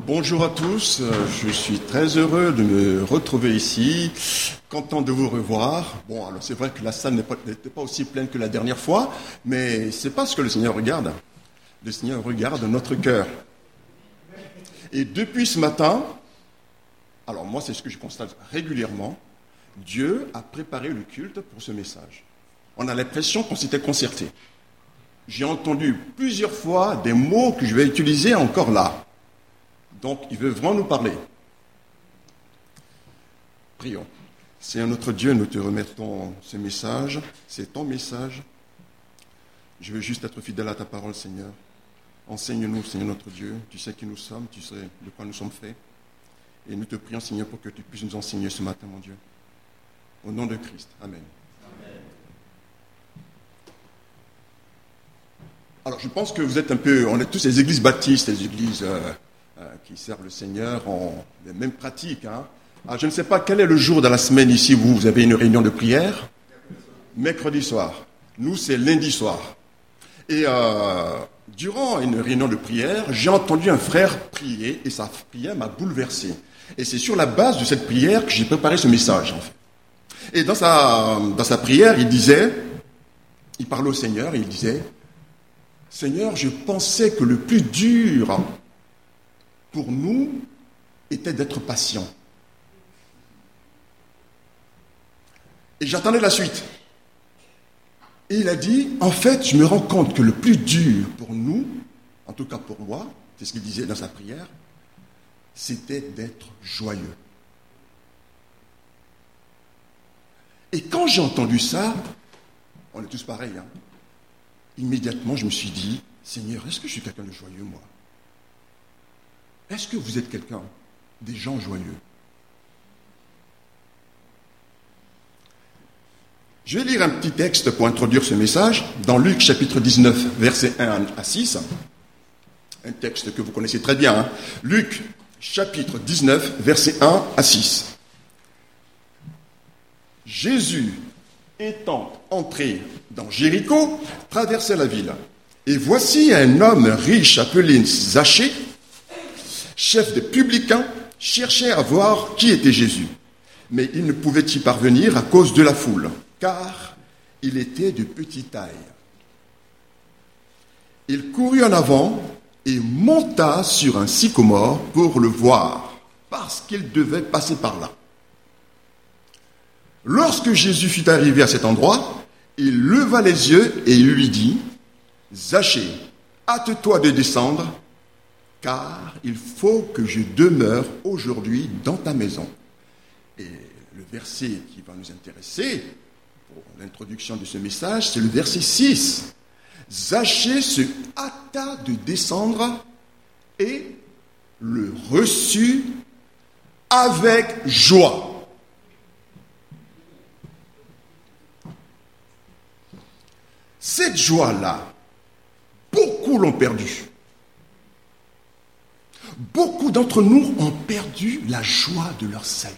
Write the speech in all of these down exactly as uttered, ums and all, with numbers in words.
Bonjour à tous, je suis très heureux de me retrouver ici, content de vous revoir. Bon, alors c'est vrai que la salle n'était pas aussi pleine que la dernière fois, mais c'est pas ce que le Seigneur regarde. Le Seigneur regarde notre cœur. Et depuis ce matin, alors moi c'est ce que je constate régulièrement, Dieu a préparé le culte pour ce message. On a l'impression qu'on s'était concerté. J'ai entendu plusieurs fois des mots que je vais utiliser encore là. Donc, il veut vraiment nous parler. Prions. Seigneur notre Dieu, nous te remettons ce message. C'est ton message. Je veux juste être fidèle à ta parole, Seigneur. Enseigne-nous, Seigneur notre Dieu. Tu sais qui nous sommes, tu sais de quoi nous sommes faits. Et nous te prions, Seigneur, pour que tu puisses nous enseigner ce matin, mon Dieu. Au nom de Christ. Amen. Amen. Alors, je pense que vous êtes un peu... On est tous les églises baptistes, les églises... Euh, qui servent le Seigneur ont les mêmes pratiques. Hein. Alors, je ne sais pas quel est le jour de la semaine ici où vous avez une réunion de prière. Mercredi soir. Nous, c'est lundi soir. Et euh, durant une réunion de prière, j'ai entendu un frère prier et sa prière m'a bouleversé. Et c'est sur la base de cette prière que j'ai préparé ce message. En fait. Et dans sa, dans sa prière, il disait, il parlait au Seigneur et il disait, « Seigneur, je pensais que le plus dur... pour nous, était d'être patient. » Et j'attendais la suite. Et il a dit, en fait, je me rends compte que le plus dur pour nous, en tout cas pour moi, c'est ce qu'il disait dans sa prière, c'était d'être joyeux. Et quand j'ai entendu ça, on est tous pareils, hein, immédiatement je me suis dit, Seigneur, est-ce que je suis quelqu'un de joyeux, moi ? Est-ce que vous êtes quelqu'un, des gens joyeux ? Je vais lire un petit texte pour introduire ce message, dans Luc chapitre dix-neuf, versets un à six. Un texte que vous connaissez très bien. Hein. Luc chapitre dix-neuf, versets un à six. Jésus, étant entré dans Jéricho, traversait la ville. Et voici un homme riche appelé Zachée, chef des publicains, cherchait à voir qui était Jésus. Mais il ne pouvait y parvenir à cause de la foule, car il était de petite taille. Il courut en avant et monta sur un sycomore pour le voir, parce qu'il devait passer par là. Lorsque Jésus fut arrivé à cet endroit, il leva les yeux et lui dit, « Zachée, hâte-toi de descendre, car il faut que je demeure aujourd'hui dans ta maison. » Et le verset qui va nous intéresser pour l'introduction de ce message, c'est le verset six. Zachée se hâta de descendre et le reçut avec joie. Cette joie-là, beaucoup l'ont perdue. Beaucoup d'entre nous ont perdu la joie de leur salut.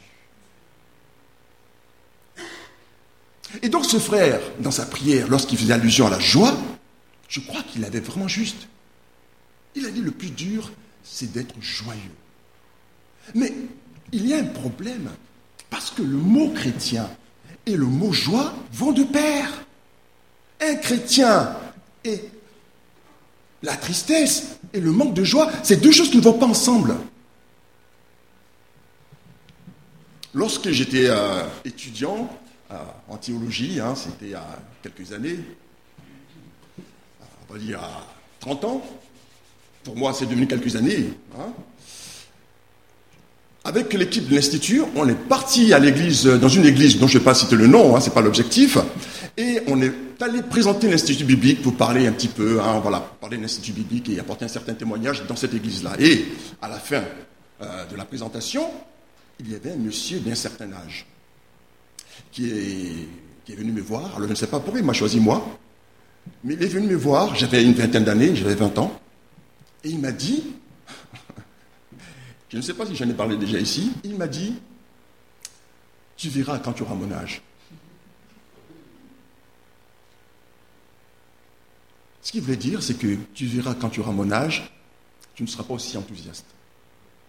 Et donc ce frère, dans sa prière, lorsqu'il faisait allusion à la joie, je crois qu'il avait vraiment juste. Il a dit le plus dur, c'est d'être joyeux. Mais il y a un problème, parce que le mot chrétien et le mot joie vont de pair. Un chrétien est... La tristesse et le manque de joie, c'est deux choses qui ne vont pas ensemble. Lorsque j'étais euh, étudiant euh, en théologie, hein, c'était il y a quelques années, on va dire à trente ans, pour moi c'est devenu quelques années, hein. Avec l'équipe de l'Institut, on est parti à l'église, dans une église dont je ne vais pas citer le nom, hein, ce n'est pas l'objectif, et on est allé présenter l'Institut biblique pour parler un petit peu, hein, voilà, parler de l'Institut biblique et apporter un certain témoignage dans cette église-là. Et à la fin euh, de la présentation, il y avait un monsieur d'un certain âge qui est, qui est venu me voir. Alors je ne sais pas pourquoi il m'a choisi moi, mais il est venu me voir, j'avais une vingtaine d'années, j'avais vingt ans, et il m'a dit... Je ne sais pas si j'en ai parlé déjà ici. Il m'a dit, tu verras quand tu auras mon âge. Ce qu'il voulait dire, c'est que tu verras quand tu auras mon âge, tu ne seras pas aussi enthousiaste.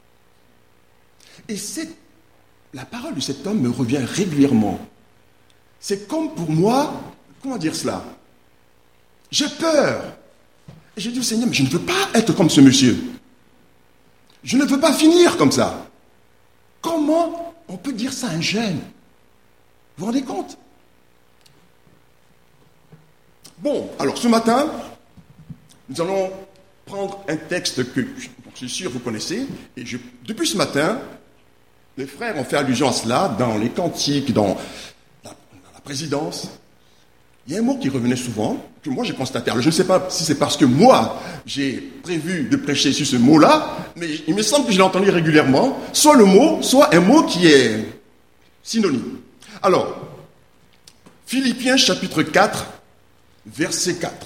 Et c'est, la parole de cet homme me revient régulièrement. C'est comme pour moi, comment dire cela? J'ai peur. Et j'ai dit au Seigneur, mais je ne veux pas être comme ce monsieur. Je ne veux pas finir comme ça. Comment on peut dire ça à un jeune? Vous vous rendez compte? Bon, alors ce matin, nous allons prendre un texte que je suis sûr vous connaissez. Et je, depuis ce matin, les frères ont fait allusion à cela dans les cantiques, dans la, dans la présidence. Il y a un mot qui revenait souvent, que moi j'ai constaté. Alors je ne sais pas si c'est parce que moi j'ai prévu de prêcher sur ce mot-là, mais il me semble que je l'ai entendu régulièrement, soit le mot, soit un mot qui est synonyme. Alors, Philippiens chapitre quatre, verset quatre.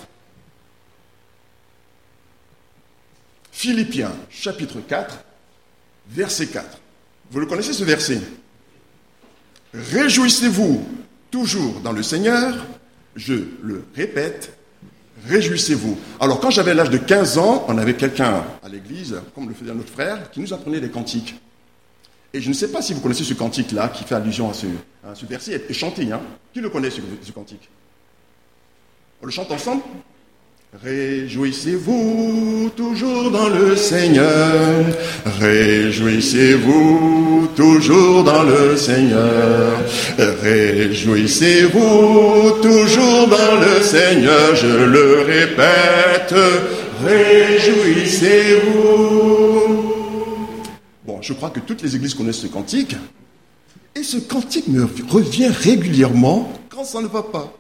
Philippiens chapitre quatre, verset quatre. Vous le connaissez ce verset? Réjouissez-vous toujours dans le Seigneur. Je le répète, réjouissez-vous. Alors, quand j'avais l'âge de quinze ans, on avait quelqu'un à l'église, comme le faisait notre frère, qui nous apprenait des cantiques. Et je ne sais pas si vous connaissez ce cantique-là, qui fait allusion à ce, à ce verset, et chanté, hein. Qui le connaît, ce, ce cantique? On le chante ensemble? Réjouissez-vous toujours dans le Seigneur. Réjouissez-vous toujours dans le Seigneur. Réjouissez-vous toujours dans le Seigneur. Je le répète. Réjouissez-vous. Bon, je crois que toutes les églises connaissent ce cantique. Et ce cantique me revient régulièrement quand ça ne va pas.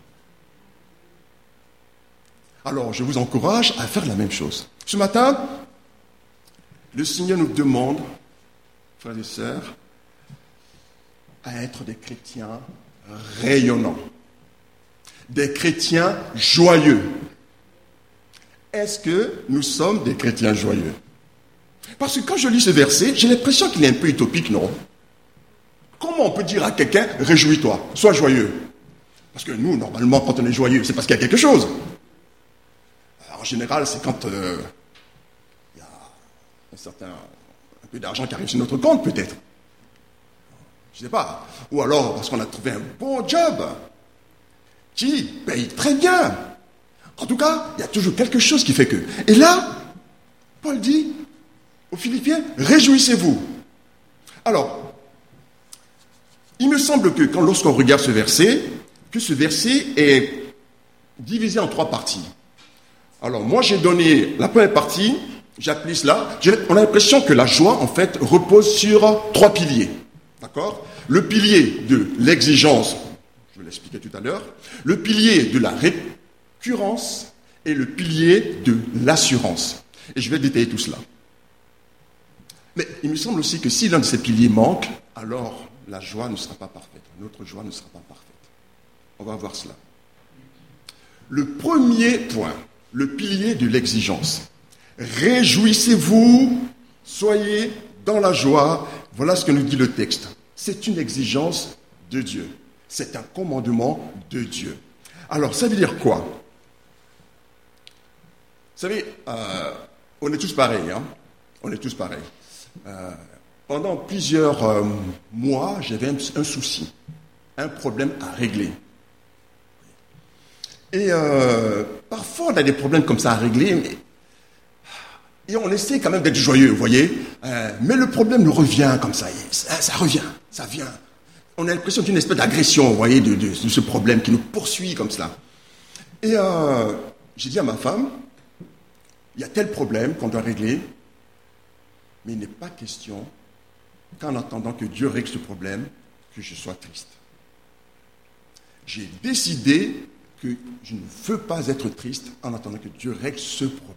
Alors, je vous encourage à faire la même chose. Ce matin, le Seigneur nous demande, frères et sœurs, à être des chrétiens rayonnants, des chrétiens joyeux. Est-ce que nous sommes des chrétiens joyeux? Parce que quand je lis ce verset, j'ai l'impression qu'il est un peu utopique, non? Comment on peut dire à quelqu'un, réjouis-toi, sois joyeux? Parce que nous, normalement, quand on est joyeux, c'est parce qu'il y a quelque chose. En général, c'est quand euh, il y a un certain un peu d'argent qui arrive sur notre compte, peut-être. Je ne sais pas. Ou alors parce qu'on a trouvé un bon job qui paye très bien. En tout cas, il y a toujours quelque chose qui fait que. Et là, Paul dit aux Philippiens, réjouissez-vous. Alors, il me semble que quand, lorsqu'on regarde ce verset, que ce verset est divisé en trois parties. Alors, moi, j'ai donné la première partie, j'appuie cela. On a l'impression que la joie, en fait, repose sur trois piliers. D'accord? Le pilier de l'exigence, je vais l'expliquer tout à l'heure. Le pilier de la récurrence et le pilier de l'assurance. Et je vais détailler tout cela. Mais il me semble aussi que si l'un de ces piliers manque, alors la joie ne sera pas parfaite. Notre joie ne sera pas parfaite. On va voir cela. Le premier point, le pilier de l'exigence. Réjouissez-vous, soyez dans la joie. Voilà ce que nous dit le texte. C'est une exigence de Dieu. C'est un commandement de Dieu. Alors, ça veut dire quoi? Vous savez, euh, on est tous pareils. Hein? On est tous pareils. Euh, pendant plusieurs euh, mois, j'avais un, un souci, un problème à régler. Et euh, parfois, on a des problèmes comme ça à régler, mais, et on essaie quand même d'être joyeux, vous voyez. Euh, mais le problème nous revient comme ça, ça, ça revient, ça vient. On a l'impression d'une espèce d'agression, vous voyez, de, de, de ce problème qui nous poursuit comme cela. Et euh, j'ai dit à ma femme, il y a tel problème qu'on doit régler, mais il n'est pas question qu'en attendant que Dieu règle ce problème, que je sois triste. J'ai décidé que je ne veux pas être triste en attendant que Dieu règle ce problème.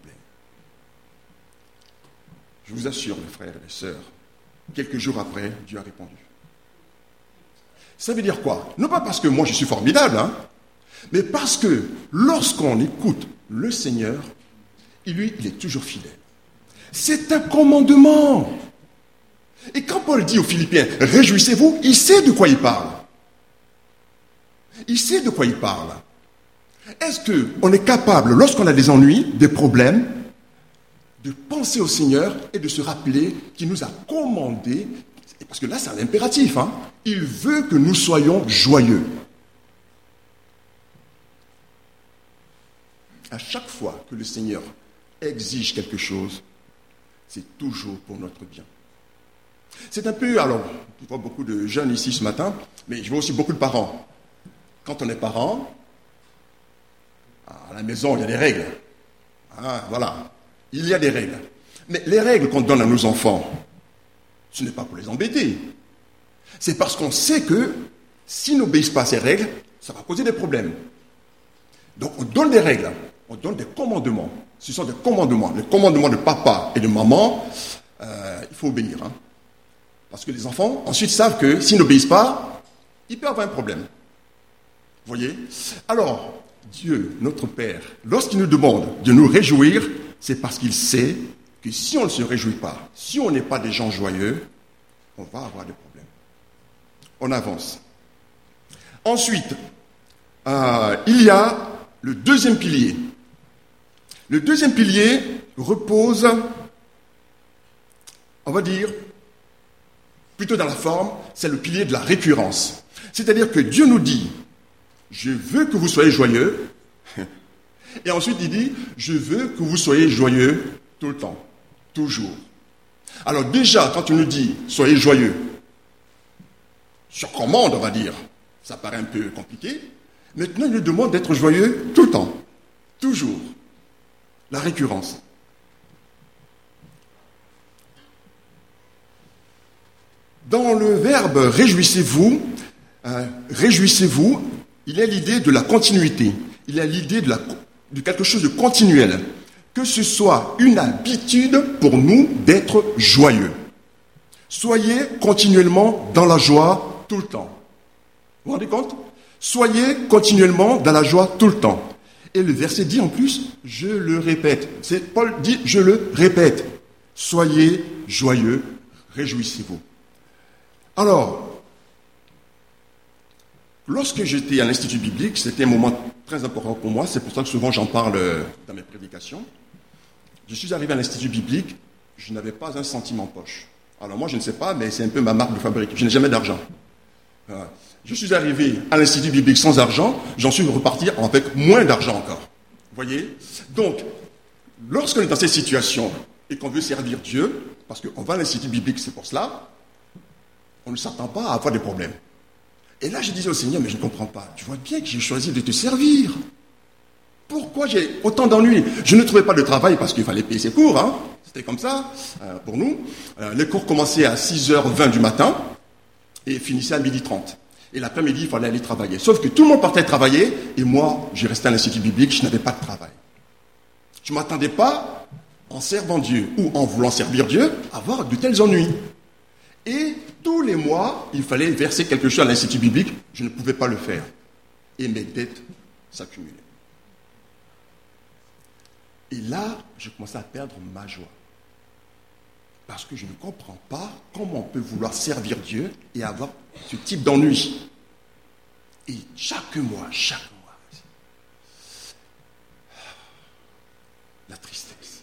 Je vous assure, mes frères et mes sœurs, quelques jours après, Dieu a répondu. Ça veut dire quoi? Non pas parce que moi je suis formidable, hein, mais parce que lorsqu'on écoute le Seigneur, lui, il est toujours fidèle. C'est un commandement. Et quand Paul dit aux Philippiens, réjouissez-vous, il sait de quoi il parle. Il sait de quoi il parle. Est-ce qu'on est capable, lorsqu'on a des ennuis, des problèmes, de penser au Seigneur et de se rappeler qu'il nous a commandé Parce que là, c'est un impératif. Hein. Il veut que nous soyons joyeux. À chaque fois que le Seigneur exige quelque chose, c'est toujours pour notre bien. C'est un peu, alors, je vois beaucoup de jeunes ici ce matin, mais je vois aussi beaucoup de parents. Quand on est parent, à la maison, il y a des règles. Ah, voilà, il y a des règles. Mais les règles qu'on donne à nos enfants, ce n'est pas pour les embêter. C'est parce qu'on sait que s'ils n'obéissent pas à ces règles, ça va poser des problèmes. Donc on donne des règles, on donne des commandements. Ce sont des commandements, les commandements de papa et de maman, euh, il faut obéir. Hein. Parce que les enfants ensuite savent que s'ils n'obéissent pas, il peut y avoir un problème. Vous voyez ? Alors, Dieu, notre Père, lorsqu'il nous demande de nous réjouir, c'est parce qu'il sait que si on ne se réjouit pas, si on n'est pas des gens joyeux, on va avoir des problèmes. On avance. Ensuite, euh, il y a le deuxième pilier. Le deuxième pilier repose, on va dire, plutôt dans la forme, c'est le pilier de la récurrence. C'est-à-dire que Dieu nous dit, je veux que vous soyez joyeux. Et ensuite, il dit, je veux que vous soyez joyeux tout le temps, toujours. Alors déjà, quand tu nous dis, soyez joyeux, sur commande, on va dire, ça paraît un peu compliqué. Maintenant, il nous demande d'être joyeux tout le temps, toujours. La récurrence. Dans le verbe réjouissez-vous, euh, réjouissez-vous, il y a l'idée de la continuité, il y a l'idée de, la, de quelque chose de continuel, que ce soit une habitude pour nous d'être joyeux. Soyez continuellement dans la joie tout le temps. Vous vous rendez compte ? Soyez continuellement dans la joie tout le temps. Et le verset dit en plus, je le répète. C'est, Paul dit, je le répète. Soyez joyeux, réjouissez-vous. Alors, lorsque j'étais à l'Institut biblique, c'était un moment très important pour moi, c'est pour ça que souvent j'en parle dans mes prédications. Je suis arrivé à l'Institut biblique, je n'avais pas un centime en poche. Alors moi je ne sais pas, mais c'est un peu ma marque de fabrique, je n'ai jamais d'argent. Voilà. Je suis arrivé à l'Institut biblique sans argent, j'en suis reparti avec moins d'argent encore. Vous voyez ? Donc, lorsqu'on est dans cette situation et qu'on veut servir Dieu, parce qu'on va à l'Institut biblique, c'est pour cela, on ne s'attend pas à avoir des problèmes. Et là, je disais au Seigneur, mais je ne comprends pas. Tu vois bien que j'ai choisi de te servir. Pourquoi j'ai autant d'ennuis ? Je ne trouvais pas de travail parce qu'il fallait payer ses cours. Hein. C'était comme ça euh, pour nous. Euh, les cours commençaient à six heures vingt du matin et finissaient à midi trente. Et l'après-midi, il fallait aller travailler. Sauf que tout le monde partait travailler et moi, je restais à l'Institut biblique, je n'avais pas de travail. Je ne m'attendais pas, en servant Dieu ou en voulant servir Dieu, à avoir de tels ennuis. Et tous les mois, il fallait verser quelque chose à l'Institut biblique. Je ne pouvais pas le faire. Et mes dettes s'accumulaient. Et là, je commençais à perdre ma joie. Parce que je ne comprends pas comment on peut vouloir servir Dieu et avoir ce type d'ennui. Et chaque mois, chaque mois, la tristesse.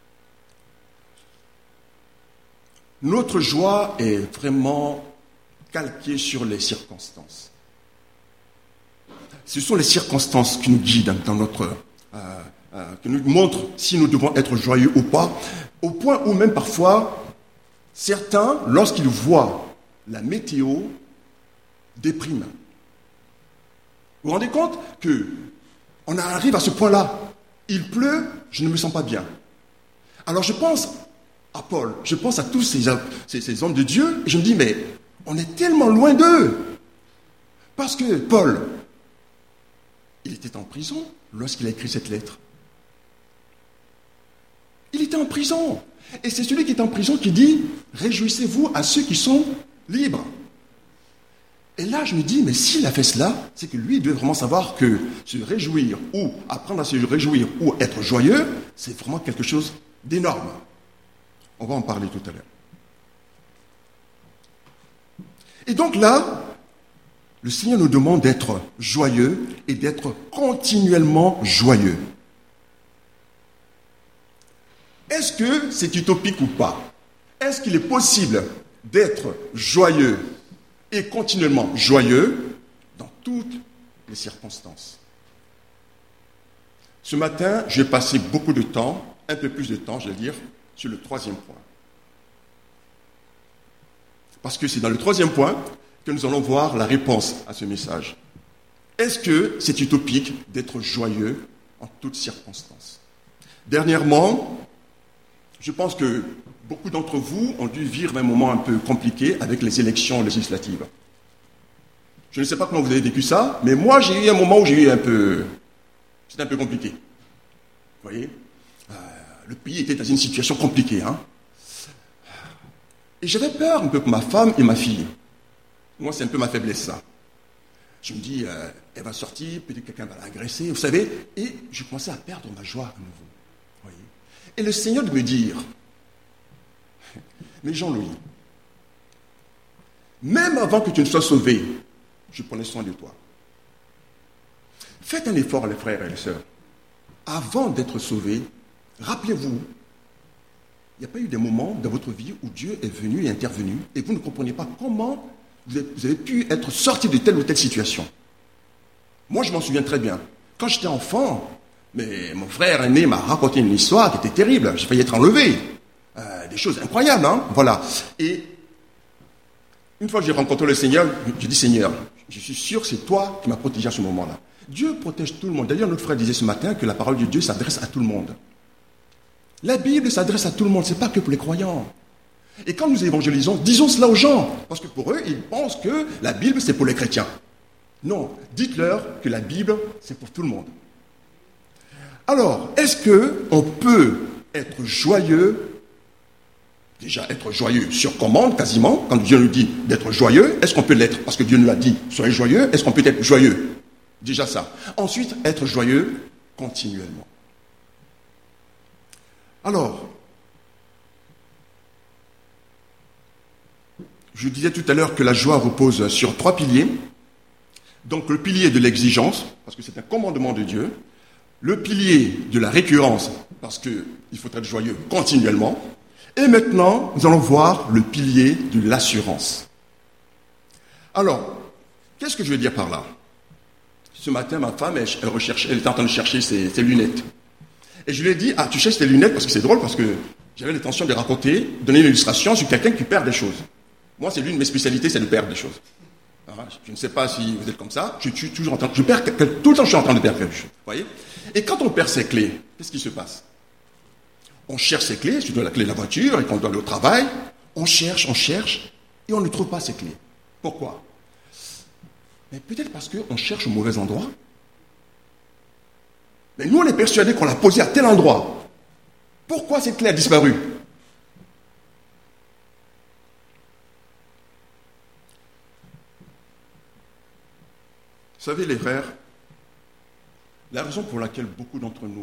Notre joie est vraiment calquée sur les circonstances. Ce sont les circonstances qui nous guident dans notre... Euh, euh, qui nous montrent si nous devons être joyeux ou pas, au point où même parfois, certains, lorsqu'ils voient la météo, dépriment. Vous vous rendez compte qu'on arrive à ce point-là. Il pleut, je ne me sens pas bien. Alors je pense à Paul, je pense à tous ces, ces, ces hommes de Dieu, et je me dis, mais on est tellement loin d'eux. Parce que Paul, il était en prison lorsqu'il a écrit cette lettre. Il était en prison. Et c'est celui qui est en prison qui dit, réjouissez-vous à ceux qui sont libres. Et là, je me dis, mais s'il a fait cela, c'est que lui, il doit vraiment savoir que se réjouir ou apprendre à se réjouir ou être joyeux, c'est vraiment quelque chose d'énorme. On va en parler tout à l'heure. Et donc là, le Seigneur nous demande d'être joyeux et d'être continuellement joyeux. Est-ce que c'est utopique ou pas ? Est-ce qu'il est possible d'être joyeux et continuellement joyeux dans toutes les circonstances. Ce matin, j'ai passé beaucoup de temps, un peu plus de temps, je vais dire, sur le troisième point. Parce que c'est dans le troisième point que nous allons voir la réponse à ce message. Est-ce que c'est utopique d'être joyeux en toutes circonstances? Dernièrement, je pense que beaucoup d'entre vous ont dû vivre un moment un peu compliqué avec les élections législatives. Je ne sais pas comment vous avez vécu ça, mais moi j'ai eu un moment où j'ai eu un peu... C'était un peu compliqué. Vous voyez, euh, le pays était dans une situation compliquée. Hein. Et j'avais peur un peu pour ma femme et ma fille. Moi, c'est un peu ma faiblesse, ça. Je me dis, euh, elle va sortir, peut-être quelqu'un va l'agresser, vous savez. Et je commençais à perdre ma joie à nouveau. Vous voyez. Et le Seigneur de me dire, mais Jean-Louis, même avant que tu ne sois sauvé, je prenais soin de toi. Faites un effort, les frères et les sœurs. Avant d'être sauvés, rappelez-vous, il n'y a pas eu des moments dans votre vie où Dieu est venu et intervenu et vous ne comprenez pas comment vous avez pu être sorti de telle ou telle situation. Moi, je m'en souviens très bien. Quand j'étais enfant, mais mon frère aîné m'a raconté une histoire qui était terrible. J'ai failli être enlevé. Euh, des choses incroyables, hein. Voilà. Et une fois que j'ai rencontré le Seigneur, j'ai dit, Seigneur, je suis sûr que c'est toi qui m'as protégé à ce moment-là. Dieu protège tout le monde. D'ailleurs, notre frère disait ce matin que la parole de Dieu s'adresse à tout le monde. La Bible s'adresse à tout le monde, ce n'est pas que pour les croyants. Et quand nous évangélisons, disons cela aux gens, parce que pour eux, ils pensent que la Bible, c'est pour les chrétiens. Non, dites-leur que la Bible, c'est pour tout le monde. Alors, est-ce qu'on peut être joyeux, déjà être joyeux sur commande, quasiment, quand Dieu nous dit d'être joyeux, est-ce qu'on peut l'être parce que Dieu nous l'a dit, soyez joyeux, est-ce qu'on peut être joyeux? Déjà ça. Ensuite, être joyeux continuellement. Alors, je disais tout à l'heure que la joie repose sur trois piliers. Donc le pilier de l'exigence, parce que c'est un commandement de Dieu. Le pilier de la récurrence, parce qu'il faut être joyeux continuellement. Et maintenant, nous allons voir le pilier de l'assurance. Alors, qu'est-ce que je veux dire par là? Ce matin, ma femme, elle, elle, recherche, elle était en train de chercher ses, ses lunettes. Et je lui ai dit, ah, tu cherches tes lunettes, parce que c'est drôle, parce que j'avais l'intention de raconter, donner une illustration sur quelqu'un qui perd des choses. Moi, c'est l'une de mes spécialités, c'est de perdre des choses. Alors, je ne sais pas si vous êtes comme ça, je suis toujours en train, je perds, tout le temps je suis en train de perdre quelque chose. Vous voyez? Et quand on perd ses clés, qu'est-ce qui se passe? On cherche ses clés, surtout la clé de la voiture, et qu'on doit aller au travail, on cherche, on cherche, et on ne trouve pas ses clés. Pourquoi? Mais peut-être parce qu'on cherche au mauvais endroit. Mais nous, on est persuadés qu'on l'a posée à tel endroit. Pourquoi cette clé a disparu? Vous savez, les frères, la raison pour laquelle beaucoup d'entre nous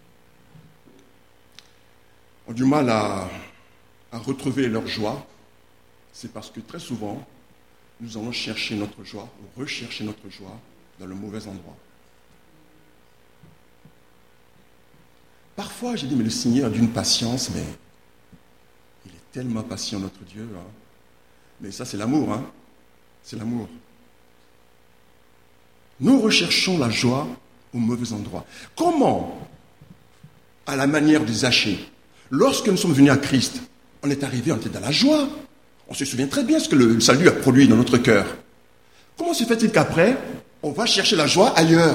ont du mal à, à retrouver leur joie, c'est parce que très souvent, nous allons chercher notre joie, ou rechercher notre joie dans le mauvais endroit. Parfois, j'ai dit, mais le Seigneur a d'une patience, mais il est tellement patient, notre Dieu. Hein. Mais ça, c'est l'amour, hein. C'est l'amour. Nous recherchons la joie au mauvais endroit. Comment? À la manière de Zachée. Lorsque nous sommes venus à Christ, on est arrivé, on était dans la joie. On se souvient très bien ce que le salut a produit dans notre cœur. Comment se fait-il qu'après, on va chercher la joie ailleurs?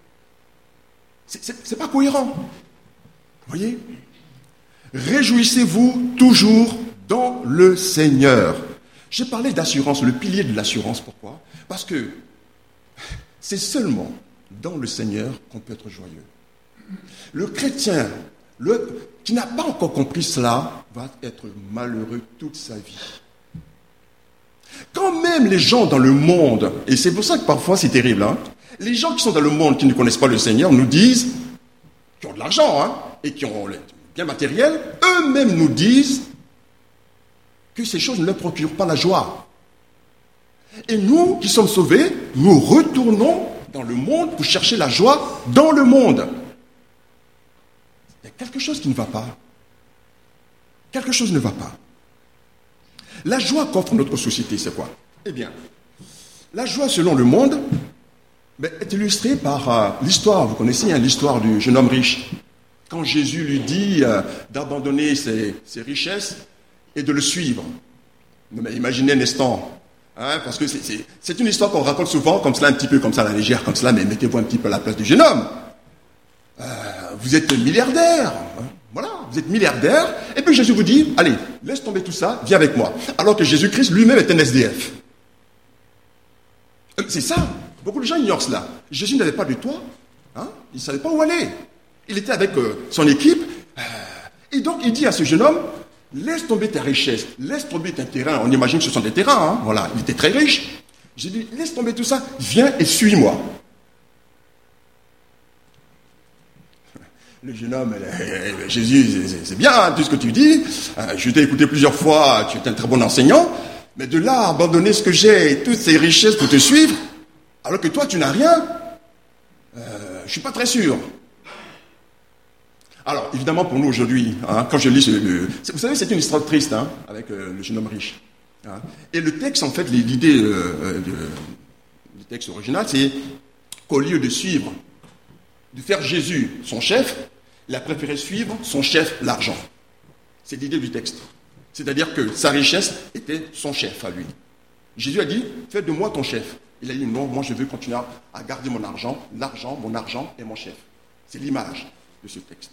C'est pas cohérent. Vous voyez? Réjouissez-vous toujours dans le Seigneur. J'ai parlé d'assurance, le pilier de l'assurance. Pourquoi? Parce que c'est seulement dans le Seigneur qu'on peut être joyeux. Le chrétien, le, qui n'a pas encore compris cela, va être malheureux toute sa vie. Quand même les gens dans le monde, et c'est pour ça que parfois c'est terrible, hein, les gens qui sont dans le monde, qui ne connaissent pas le Seigneur, nous disent, qui ont de l'argent, hein, et qui ont le bien matériel, eux-mêmes nous disent que ces choses ne leur procurent pas la joie. Et nous, qui sommes sauvés, nous retournons dans le monde pour chercher la joie dans le monde. Il y a quelque chose qui ne va pas. Quelque chose ne va pas. La joie qu'offre notre société, c'est quoi? Eh bien, la joie selon le monde ben, est illustrée par euh, l'histoire. Vous connaissez hein, l'histoire du jeune homme riche. Quand Jésus lui dit euh, d'abandonner ses, ses richesses et de le suivre. Mais imaginez un instant, hein, parce que c'est, c'est, c'est une histoire qu'on raconte souvent, comme cela, un petit peu comme ça, à la légère, comme cela, mais mettez-vous un petit peu à la place du jeune homme. Euh, vous êtes milliardaire, hein, voilà, vous êtes milliardaire, et puis Jésus vous dit, allez, laisse tomber tout ça, viens avec moi. Alors que Jésus-Christ lui-même est un S D F. Euh, c'est ça, beaucoup de gens ignorent cela. Jésus n'avait pas de toit, hein, il ne savait pas où aller. Il était avec euh, son équipe, euh, et donc il dit à ce jeune homme, laisse tomber ta richesse, laisse tomber tes terrains. On imagine que ce sont des terrains, hein, voilà, il était très riche. J'ai dit, laisse tomber tout ça, viens et suis-moi. Le jeune homme, euh, Jésus, c'est, c'est bien hein, tout ce que tu dis, euh, je t'ai écouté plusieurs fois, tu es un très bon enseignant, mais de là à abandonner ce que j'ai et toutes ces richesses pour te suivre, alors que toi tu n'as rien, euh, je ne suis pas très sûr. Alors, évidemment, pour nous aujourd'hui, hein, quand je lis, ce, le, vous savez, c'est une histoire triste, hein, avec euh, le jeune homme riche. Hein. Et le texte, en fait, l'idée euh, de, du texte original, c'est qu'au lieu de suivre, de faire Jésus son chef, il a préféré suivre son chef, l'argent. C'est l'idée du texte. C'est-à-dire que sa richesse était son chef à lui. Jésus a dit, fais de moi ton chef. Il a dit, non, moi je veux continuer à garder mon argent. L'argent, mon argent est mon chef. C'est l'image de ce texte.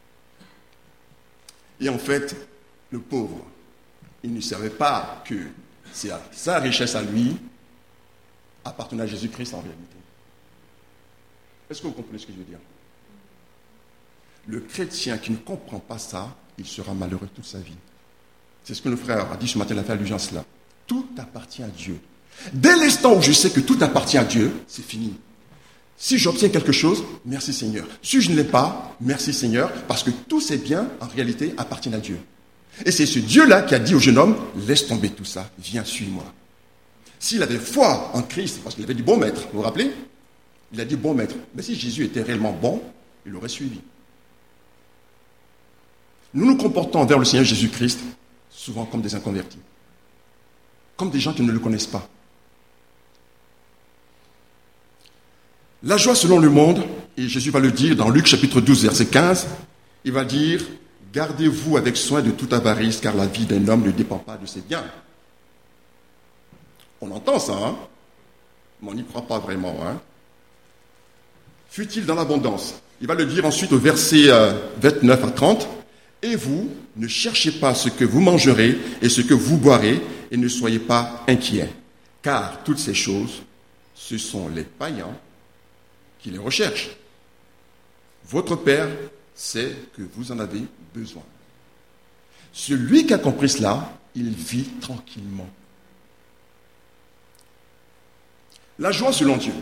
Et en fait, le pauvre, il ne savait pas que sa richesse à lui appartenait à Jésus-Christ en réalité. Est-ce que vous comprenez ce que je veux dire? Le chrétien qui ne comprend pas ça, il sera malheureux toute sa vie. C'est ce que le frère a dit ce matin, il a fait allusion à cela. Tout appartient à Dieu. Dès l'instant où je sais que tout appartient à Dieu, c'est fini. Si j'obtiens quelque chose, merci Seigneur. Si je ne l'ai pas, merci Seigneur, parce que tous ces biens, en réalité, appartiennent à Dieu. Et c'est ce Dieu-là qui a dit au jeune homme, laisse tomber tout ça, viens, suis-moi. S'il avait foi en Christ, parce qu'il avait dit bon maître, vous vous rappelez? Il a dit bon maître. Mais si Jésus était réellement bon, il l'aurait suivi. Nous nous comportons envers le Seigneur Jésus-Christ souvent comme des inconvertis, comme des gens qui ne le connaissent pas. La joie selon le monde, et Jésus va le dire dans Luc chapitre douze, verset quinze, il va dire, gardez-vous avec soin de toute avarice, car la vie d'un homme ne dépend pas de ses biens. On entend ça, hein? Mais on n'y croit pas vraiment, hein? Fut-il dans l'abondance? Il va le dire ensuite au verset euh, vingt-neuf à trente, et vous, ne cherchez pas ce que vous mangerez et ce que vous boirez, et ne soyez pas inquiets, car toutes ces choses, ce sont les païens qui les recherchent. Votre Père sait que vous en avez besoin. Celui qui a compris cela, il vit tranquillement. La joie selon Dieu.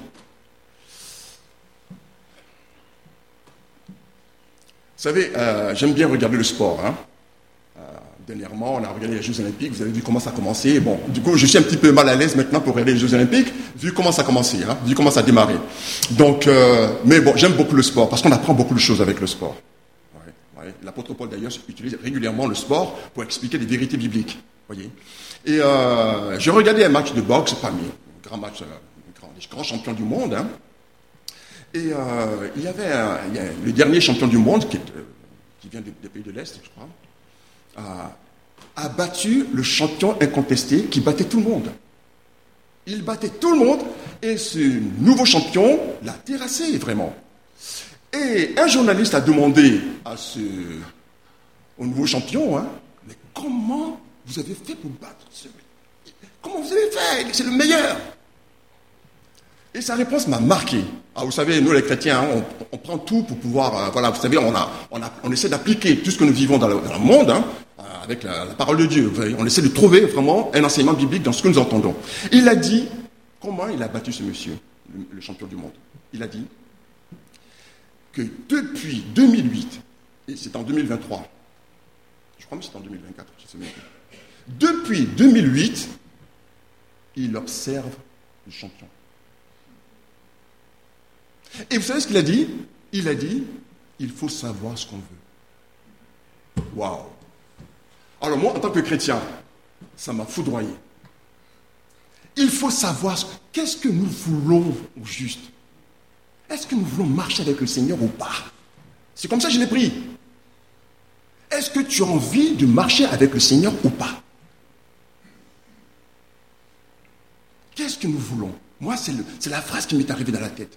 Vous savez, euh, j'aime bien regarder le sport. Hein. Euh, dernièrement, on a regardé les Jeux Olympiques. Vous avez vu comment ça a commencé. Bon, du coup, je suis un petit peu mal à l'aise maintenant pour regarder les Jeux Olympiques, vu comment ça a commencé, hein, vu comment ça a démarré. Donc, euh, mais bon, j'aime beaucoup le sport parce qu'on apprend beaucoup de choses avec le sport. Ouais, ouais. L'apôtre Paul d'ailleurs utilise régulièrement le sport pour expliquer des vérités bibliques. Voyez. Et euh, j'ai regardé un match de boxe parmi un grand match, euh, grand, des grands champions du monde. Hein. Et euh, il y avait un, il y a le dernier champion du monde, qui, est, euh, qui vient des, des pays de l'Est, je crois, a, a battu le champion incontesté qui battait tout le monde. Il battait tout le monde et ce nouveau champion l'a terrassé vraiment. Et un journaliste a demandé à ce, au nouveau champion, hein, mais comment vous avez fait pour battre ce... Comment vous avez fait? C'est le meilleur. Et sa réponse m'a marqué. Ah, vous savez, nous les chrétiens, hein, on, on prend tout pour pouvoir, euh, voilà, vous savez, on, a, on, a, on essaie d'appliquer tout ce que nous vivons dans le, dans le monde, hein, avec la, la parole de Dieu. Vous voyez, on essaie de trouver vraiment un enseignement biblique dans ce que nous entendons. Il a dit, comment il a battu ce monsieur, le, le champion du monde? Il a dit que depuis deux mille huit, et c'est en deux mille vingt-trois, je crois que c'est en deux mille vingt-quatre, je sais même pas. Depuis deux mille huit, il observe le champion. Et vous savez ce qu'il a dit? Il a dit, il faut savoir ce qu'on veut. Waouh! Alors moi, en tant que chrétien, Ça m'a foudroyé. Il faut savoir qu'est-ce que nous voulons au juste. Est-ce que nous voulons marcher avec le Seigneur ou pas? C'est comme ça que je l'ai pris. Est-ce que tu as envie de marcher avec le Seigneur ou pas? Qu'est-ce que nous voulons? Moi, c'est, le, c'est la phrase qui m'est arrivée dans la tête.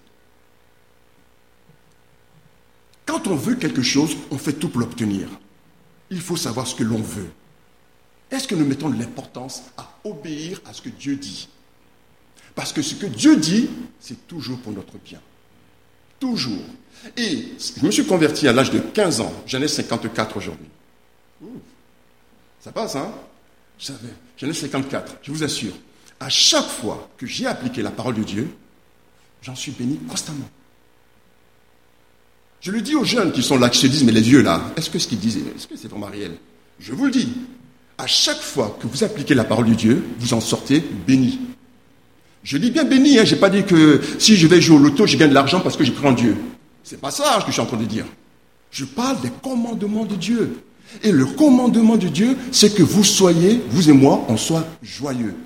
Quand on veut quelque chose, on fait tout pour l'obtenir. Il faut savoir ce que l'on veut. Est-ce que nous mettons de l'importance à obéir à ce que Dieu dit? Parce que ce que Dieu dit, c'est toujours pour notre bien. Toujours. Et je me suis converti à l'âge de quinze ans. J'en ai cinquante-quatre aujourd'hui. Ouh, ça passe, hein? J'en ai cinquante-quatre, je vous assure. À chaque fois que j'ai appliqué la parole de Dieu, j'en suis béni constamment. Je le dis aux jeunes qui sont là, qui se disent, mais les vieux là, est-ce que ce qu'ils disent, est-ce que c'est vraiment réel? Je vous le dis. À chaque fois que vous appliquez la parole de Dieu, vous en sortez béni. Je dis bien béni, hein, je n'ai pas dit que si je vais jouer au loto, je gagne de l'argent parce que je crois en Dieu. C'est pas ça que je suis en train de dire. Je parle des commandements de Dieu. Et le commandement de Dieu, c'est que vous soyez, vous et moi, on soit joyeux.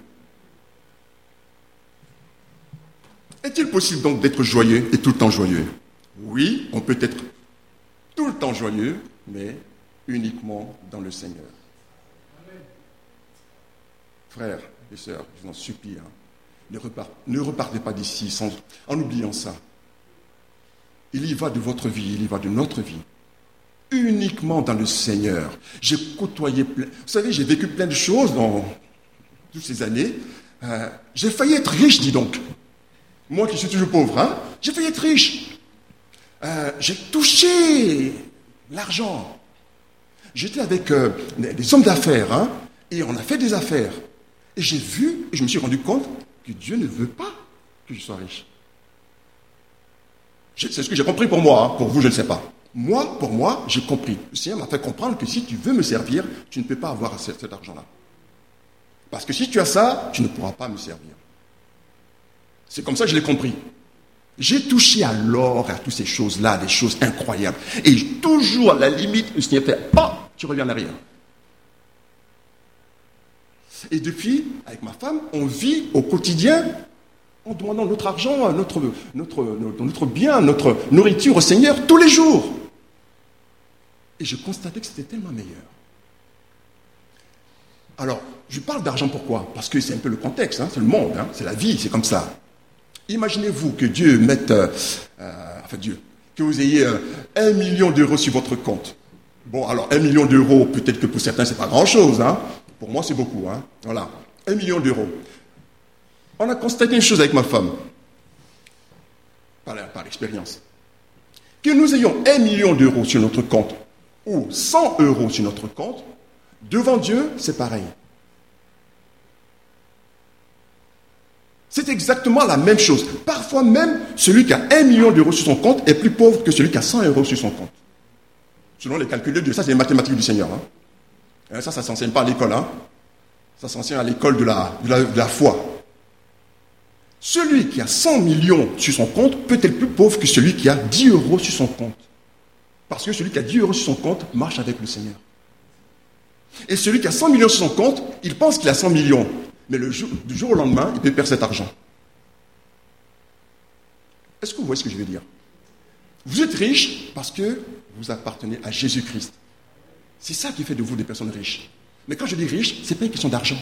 Est-il possible donc d'être joyeux et tout le temps joyeux? Oui, on peut être tout le temps joyeux, mais uniquement dans le Seigneur. Frères et sœurs, je vous en supplie, hein, ne, repart, ne repartez pas d'ici sans, en oubliant ça. Il y va de votre vie, il y va de notre vie. Uniquement dans le Seigneur. J'ai côtoyé plein... Vous savez, j'ai vécu plein de choses dans toutes ces années. Euh, j'ai failli être riche, dis donc. Moi qui suis toujours pauvre, hein, j'ai failli être riche. Euh, j'ai touché l'argent. J'étais avec euh, des hommes d'affaires, hein, et on a fait des affaires. Et j'ai vu, et je me suis rendu compte que Dieu ne veut pas que je sois riche. C'est ce que j'ai compris pour moi, hein. Pour vous, je ne sais pas. Moi, pour moi, j'ai compris. Le Seigneur m'a fait comprendre que si tu veux me servir, tu ne peux pas avoir cet, cet argent-là. Parce que si tu as ça, tu ne pourras pas me servir. C'est comme ça que je l'ai compris. J'ai touché à l'or et à toutes ces choses-là, des choses incroyables. Et toujours, à la limite, le Seigneur fait, oh, tu reviens en arrière. Et depuis, avec ma femme, on vit au quotidien en demandant notre argent, notre, notre, notre, notre bien, notre nourriture au Seigneur tous les jours. Et je constatais que c'était tellement meilleur. Alors, je parle d'argent pourquoi? Parce que c'est un peu le contexte, hein, c'est le monde, hein, c'est la vie, c'est comme ça. Imaginez-vous que Dieu mette, euh, euh, enfin Dieu, que vous ayez euh, un million d'euros sur votre compte. Bon, alors un million d'euros, peut-être que pour certains c'est pas grand-chose, hein. Pour moi c'est beaucoup, hein. Voilà, un million d'euros. On a constaté une chose avec ma femme, par, par l'expérience, que nous ayons un million d'euros sur notre compte ou cent euros sur notre compte, devant Dieu c'est pareil. C'est exactement la même chose. Parfois même, celui qui a un million d'euros sur son compte est plus pauvre que celui qui a cent euros sur son compte. Selon les calculs de Dieu. Ça, c'est les mathématiques du Seigneur. Hein. Ça, ça ne s'enseigne pas à l'école. Hein. Ça s'enseigne à l'école de la, de, la, de la foi. Celui qui a cent millions sur son compte peut être plus pauvre que celui qui a dix euros sur son compte. Parce que celui qui a dix euros sur son compte marche avec le Seigneur. Et celui qui a cent millions sur son compte, il pense qu'il a cent millions. Mais le jour, du jour au lendemain, il peut perdre cet argent. Est-ce que vous voyez ce que je veux dire? Vous êtes riche parce que vous appartenez à Jésus-Christ. C'est ça qui fait de vous des personnes riches. Mais quand je dis riche, ce n'est pas une question d'argent.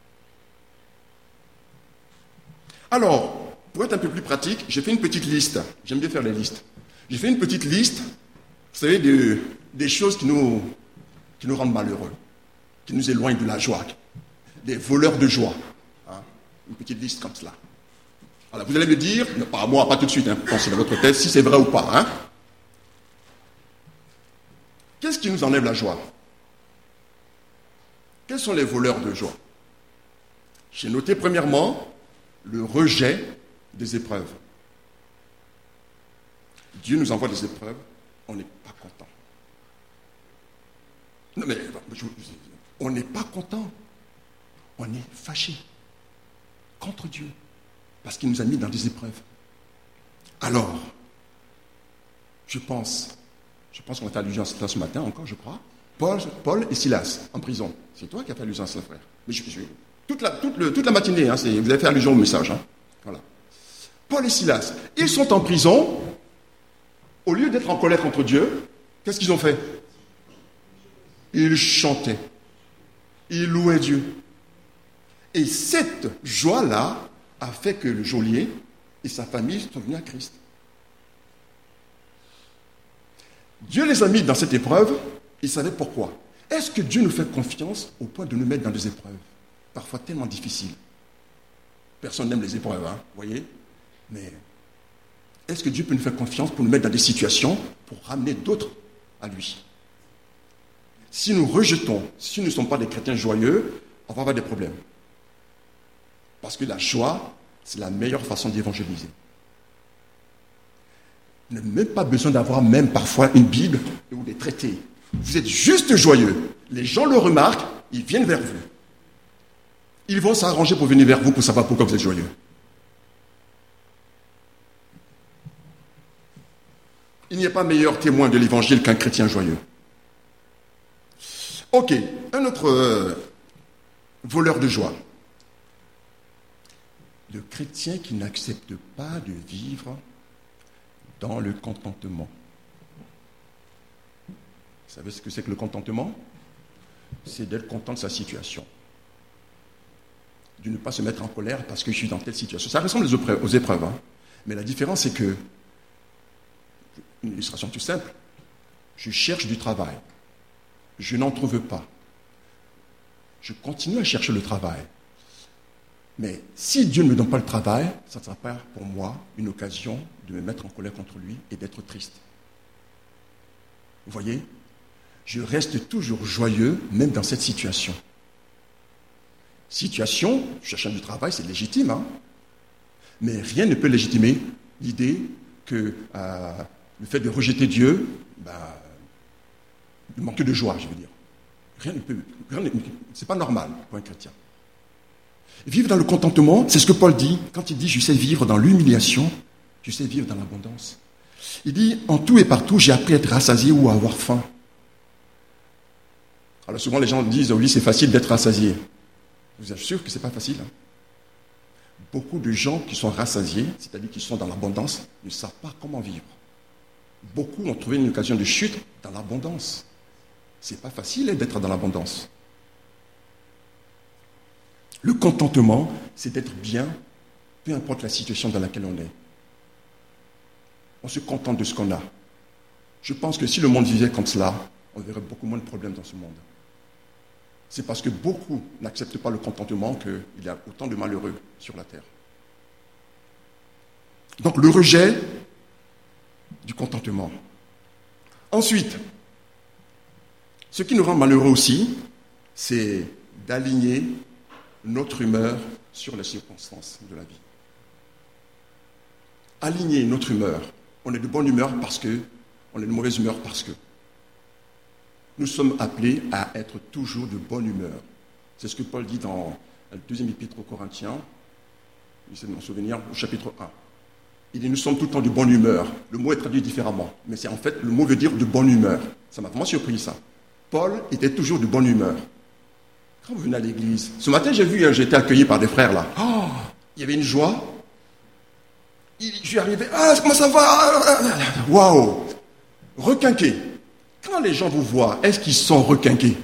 Alors, pour être un peu plus pratique, j'ai fait une petite liste. J'aime bien faire les listes. J'ai fait une petite liste, vous savez, de, des choses qui nous, qui nous rendent malheureux, qui nous éloignent de la joie. Des voleurs de joie. Hein, une petite liste comme cela. Alors, vous allez me dire, non, pas à moi, pas tout de suite, hein, pensez dans votre tête si c'est vrai ou pas. Hein. Qu'est-ce qui nous enlève la joie? Quels sont les voleurs de joie? J'ai noté premièrement le rejet des épreuves. Dieu nous envoie des épreuves, on n'est pas content. Non mais, je, on n'est pas content. On est fâché contre Dieu parce qu'il nous a mis dans des épreuves. Alors, je pense, je pense qu'on a allusion à cela ce matin encore, je crois, Paul, Paul et Silas, en prison. C'est toi qui as fait allusion à cela, frère. Mais je, je, toute, la, toute, le, toute la matinée, hein, c'est, vous avez fait allusion au message. Hein. Voilà. Paul et Silas, ils sont en prison. Au lieu d'être en colère contre Dieu, qu'est-ce qu'ils ont fait? Ils chantaient. Ils louaient Dieu. Et cette joie-là a fait que le geôlier et sa famille sont venus à Christ. Dieu les a mis dans cette épreuve, ils savaient pourquoi. Est-ce que Dieu nous fait confiance au point de nous mettre dans des épreuves, parfois tellement difficiles? Personne n'aime les épreuves, hein, vous voyez? Mais est-ce que Dieu peut nous faire confiance pour nous mettre dans des situations pour ramener d'autres à lui? Si nous rejetons, si nous ne sommes pas des chrétiens joyeux, on va avoir des problèmes. Parce que la joie, c'est la meilleure façon d'évangéliser. Vous n'avez même pas besoin d'avoir même parfois une Bible ou des traités. Vous êtes juste joyeux. Les gens le remarquent, ils viennent vers vous. Ils vont s'arranger pour venir vers vous pour savoir pourquoi vous êtes joyeux. Il n'y a pas meilleur témoin de l'évangile qu'un chrétien joyeux. Ok, un autre euh, voleur de joie. Le chrétien qui n'accepte pas de vivre dans le contentement. Vous savez ce que c'est que le contentement? C'est d'être content de sa situation. De ne pas se mettre en colère parce que je suis dans telle situation. Ça ressemble aux épreuves, aux épreuves hein. Mais la différence, c'est que, une illustration tout simple, je cherche du travail. Je n'en trouve pas. Je continue à chercher le travail. Mais si Dieu ne me donne pas le travail, ça ne sera pas pour moi une occasion de me mettre en colère contre lui et d'être triste. Vous voyez? Je reste toujours joyeux, même dans cette situation. Situation, cherchant du travail, c'est légitime, hein? Mais rien ne peut légitimer l'idée que euh, le fait de rejeter Dieu, bah, de manquer de joie, je veux dire. Rien ne peut, rien ne, c'est pas normal pour un chrétien. Vivre dans le contentement, c'est ce que Paul dit quand il dit « Je sais vivre dans l'humiliation, je sais vivre dans l'abondance ». Il dit « En tout et partout, j'ai appris à être rassasié ou à avoir faim ». Alors souvent les gens disent « Oui, c'est facile d'être rassasié ». Je vous assure que ce n'est pas facile. Hein. Beaucoup de gens qui sont rassasiés, c'est-à-dire qui sont dans l'abondance, ne savent pas comment vivre. Beaucoup ont trouvé une occasion de chute dans l'abondance. Ce n'est pas facile d'être dans l'abondance. Le contentement, c'est d'être bien, peu importe la situation dans laquelle on est. On se contente de ce qu'on a. Je pense que si le monde vivait comme cela, on verrait beaucoup moins de problèmes dans ce monde. C'est parce que beaucoup n'acceptent pas le contentement qu'il y a autant de malheureux sur la terre. Donc le rejet du contentement. Ensuite, ce qui nous rend malheureux aussi, c'est d'aligner notre humeur sur les circonstances de la vie. Aligner notre humeur. On est de bonne humeur parce que, on est de mauvaise humeur parce que. Nous sommes appelés à être toujours de bonne humeur. C'est ce que Paul dit dans le deuxième épître aux Corinthiens, j'essaie de m'en souvenir, au chapitre un. Il dit, nous sommes tout le temps de bonne humeur. Le mot est traduit différemment, mais c'est en fait, le mot veut dire de bonne humeur. Ça m'a vraiment surpris, ça. Paul était toujours de bonne humeur. Quand vous venez à l'église, ce matin, j'ai vu, j'ai été accueilli par des frères, là. Oh, il y avait une joie. Il, je suis arrivé, ah, comment ça va? Waouh! Requinqué. Quand les gens vous voient, est-ce qu'ils sont requinqués?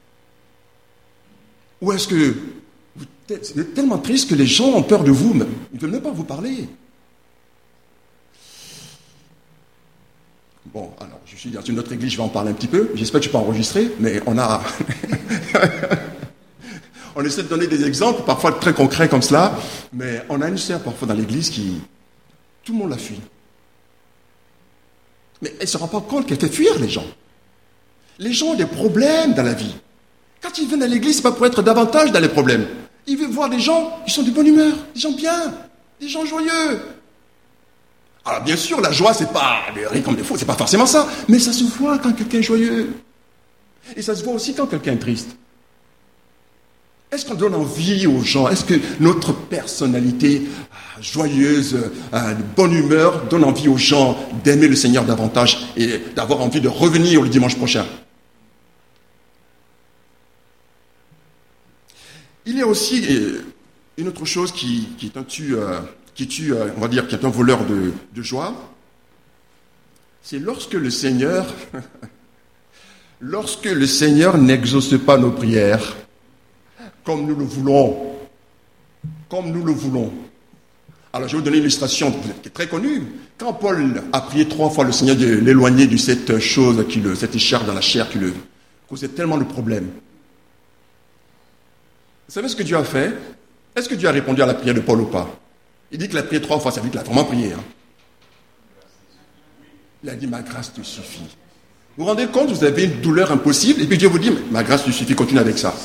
Ou est-ce que vous êtes tellement triste que les gens ont peur de vous, ils ne veulent même pas vous parler? Bon, alors, je suis dans une autre église, je vais en parler un petit peu. J'espère que je peux enregistrer, mais on a... on essaie de donner des exemples, parfois très concrets comme cela, mais on a une sœur parfois dans l'église qui... Tout le monde la fuit. Mais elle ne se rend pas compte qu'elle fait fuir les gens. Les gens ont des problèmes dans la vie. Quand ils viennent à l'église, ce n'est pas pour être davantage dans les problèmes. Ils veulent voir des gens qui sont de bonne humeur, des gens bien, des gens joyeux. Alors bien sûr, la joie, c'est pas le rire comme des fous, c'est pas forcément ça, mais ça se voit quand quelqu'un est joyeux. Et ça se voit aussi quand quelqu'un est triste. Est-ce qu'on donne envie aux gens? Est-ce que notre personnalité ah, joyeuse, ah, de bonne humeur, donne envie aux gens d'aimer le Seigneur davantage et d'avoir envie de revenir le dimanche prochain? Il y a aussi euh, une autre chose qui, qui est un tue, euh, qui tue, euh, on va dire, qui est un voleur de, de joie. C'est lorsque le Seigneur, lorsque le Seigneur n'exauce pas nos prières, comme nous le voulons, comme nous le voulons. Alors, je vais vous donner une illustration qui est très connue. Quand Paul a prié trois fois le Seigneur de l'éloigner de cette chose, qui le, cette écharpe dans la chair qui le causait tellement de problèmes. Vous savez ce que Dieu a fait? Est-ce que Dieu a répondu à la prière de Paul ou pas? Il dit qu'il a prié trois fois, ça veut dire qu'il a vraiment prié. Hein? Il a dit, ma grâce te suffit. Vous vous rendez compte, vous avez une douleur impossible, et puis Dieu vous dit, ma grâce te suffit, continue avec ça.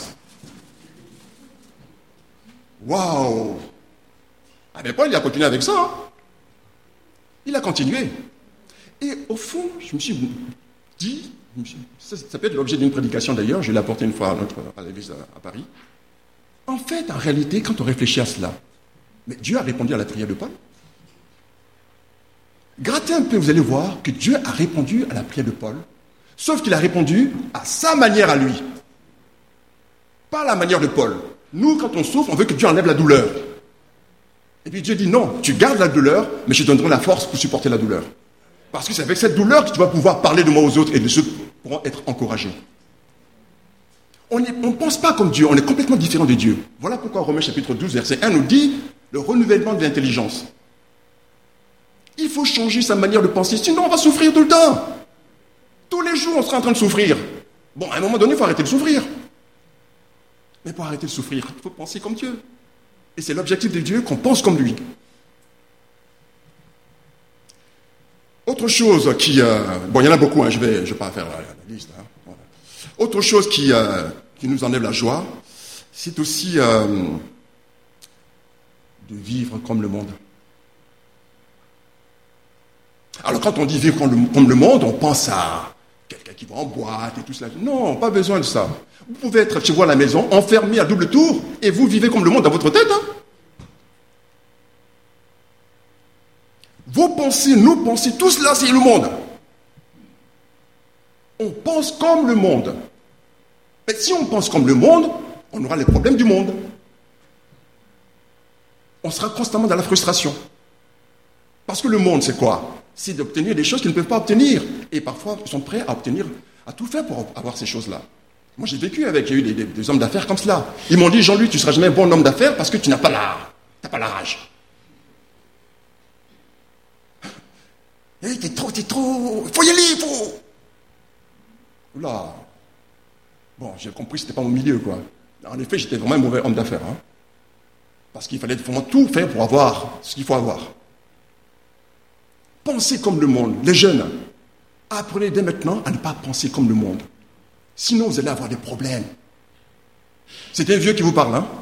Waouh! Ah ben Paul, il a continué avec ça. Hein? Il a continué. Et au fond, je me suis dit, je me suis, ça, ça peut être l'objet d'une prédication d'ailleurs, je l'ai apporté une fois à, notre, à l'église à, à Paris. En fait, en réalité, quand on réfléchit à cela, mais Dieu a répondu à la prière de Paul. Grattez un peu, vous allez voir que Dieu a répondu à la prière de Paul, sauf qu'il a répondu à sa manière à lui. Pas à la manière de Paul. Nous, quand on souffre, on veut que Dieu enlève la douleur. Et puis Dieu dit non, tu gardes la douleur, mais je te donnerai la force pour supporter la douleur. Parce que c'est avec cette douleur que tu vas pouvoir parler de moi aux autres et de ceux qui pourront être encouragés. On ne pense pas comme Dieu, on est complètement différent de Dieu. Voilà pourquoi Romains chapitre douze, verset un nous dit le renouvellement de l'intelligence. Il faut changer sa manière de penser, sinon on va souffrir tout le temps. Tous les jours, on sera en train de souffrir. Bon, à un moment donné, il faut arrêter de souffrir. Mais pour arrêter de souffrir, il faut penser comme Dieu. Et c'est l'objectif de Dieu qu'on pense comme lui. Autre chose qui... Euh, bon, il y en a beaucoup, hein, je ne vais, je vais pas faire la, la liste. Hein, voilà. Autre chose qui, euh, qui nous enlève la joie, c'est aussi euh, de vivre comme le monde. Alors quand on dit vivre comme le, comme le monde, on pense à quelqu'un qui va en boîte et tout cela. Non, pas besoin de ça. Vous pouvez être chez vous à la maison, enfermé à double tour, et vous vivez comme le monde dans votre tête. Hein? Vos pensées, nos pensées, tout cela, c'est le monde. On pense comme le monde. Mais si on pense comme le monde, on aura les problèmes du monde. On sera constamment dans la frustration. Parce que le monde, c'est quoi? C'est d'obtenir des choses qu'ils ne peuvent pas obtenir. Et parfois, ils sont prêts à obtenir, à tout faire pour avoir ces choses-là. Moi, j'ai vécu avec, j'ai eu des, des, des hommes d'affaires comme cela. Ils m'ont dit, Jean-Louis, tu ne seras jamais un bon homme d'affaires parce que tu n'as pas la, t'as pas la rage. Hey, t'es trop, t'es trop, il faut y aller, il faut. Oula. Bon, j'ai compris que ce n'était pas mon milieu, quoi. En effet, j'étais vraiment un mauvais homme d'affaires. Hein. Parce qu'il fallait vraiment tout faire pour avoir ce qu'il faut avoir. Pensez comme le monde. Les jeunes, apprenez dès maintenant à ne pas penser comme le monde. Sinon, vous allez avoir des problèmes. C'est un vieux qui vous parle, hein?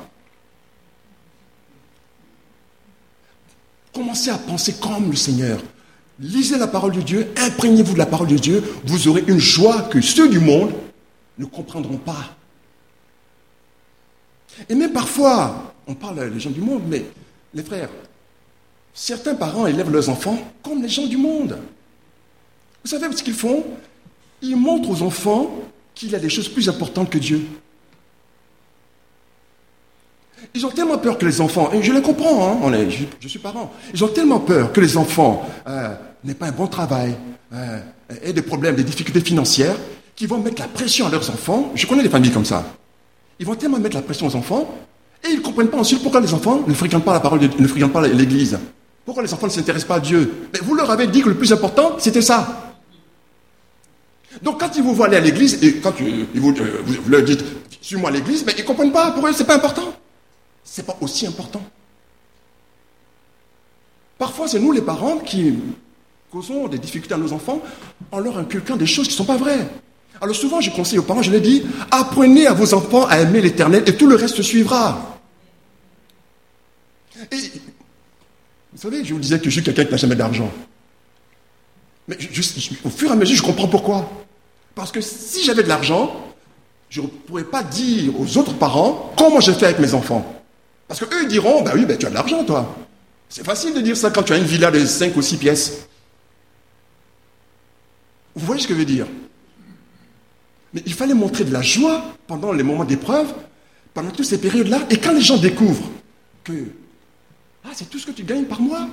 Commencez à penser comme le Seigneur. Lisez la parole de Dieu, imprégnez-vous de la parole de Dieu, vous aurez une joie que ceux du monde ne comprendront pas. Et même parfois, on parle des gens du monde, mais les frères, certains parents élèvent leurs enfants comme les gens du monde. Vous savez ce qu'ils font? Ils montrent aux enfants qu'il y a des choses plus importantes que Dieu. Ils ont tellement peur que les enfants, et je les comprends, hein, on est, je, je suis parent, ils ont tellement peur que les enfants euh, n'aient pas un bon travail, euh, aient des problèmes, des difficultés financières, qu'ils vont mettre la pression à leurs enfants. Je connais des familles comme ça. Ils vont tellement mettre la pression aux enfants, et ils ne comprennent pas ensuite pourquoi les enfants ne fréquentent pas la parole de Dieu, ne fréquentent pas l'église. Pourquoi les enfants ne s'intéressent pas à Dieu? Mais vous leur avez dit que le plus important, c'était ça. Donc quand ils vous voient aller à l'église, et quand ils vous, euh, vous, vous leur dites, suis-moi à l'église, mais ils ne comprennent pas, pour eux, ce n'est pas important. Ce n'est pas aussi important. Parfois, c'est nous les parents qui causons des difficultés à nos enfants en leur inculquant des choses qui ne sont pas vraies. Alors souvent, je conseille aux parents, je leur dis, apprenez à vos enfants à aimer l'Éternel et tout le reste suivra. Et vous savez, je vous disais que je suis quelqu'un qui n'a jamais d'argent. Mais je, je, au fur et à mesure, je comprends pourquoi. Parce que si j'avais de l'argent, je ne pourrais pas dire aux autres parents comment je fais avec mes enfants. Parce qu'eux, ils diront, bah oui, bah, tu as de l'argent, toi. C'est facile de dire ça quand tu as une villa de cinq ou six pièces. Vous voyez ce que je veux dire? Mais il fallait montrer de la joie pendant les moments d'épreuve, pendant toutes ces périodes-là, et quand les gens découvrent que ah, c'est tout ce que tu gagnes par mois.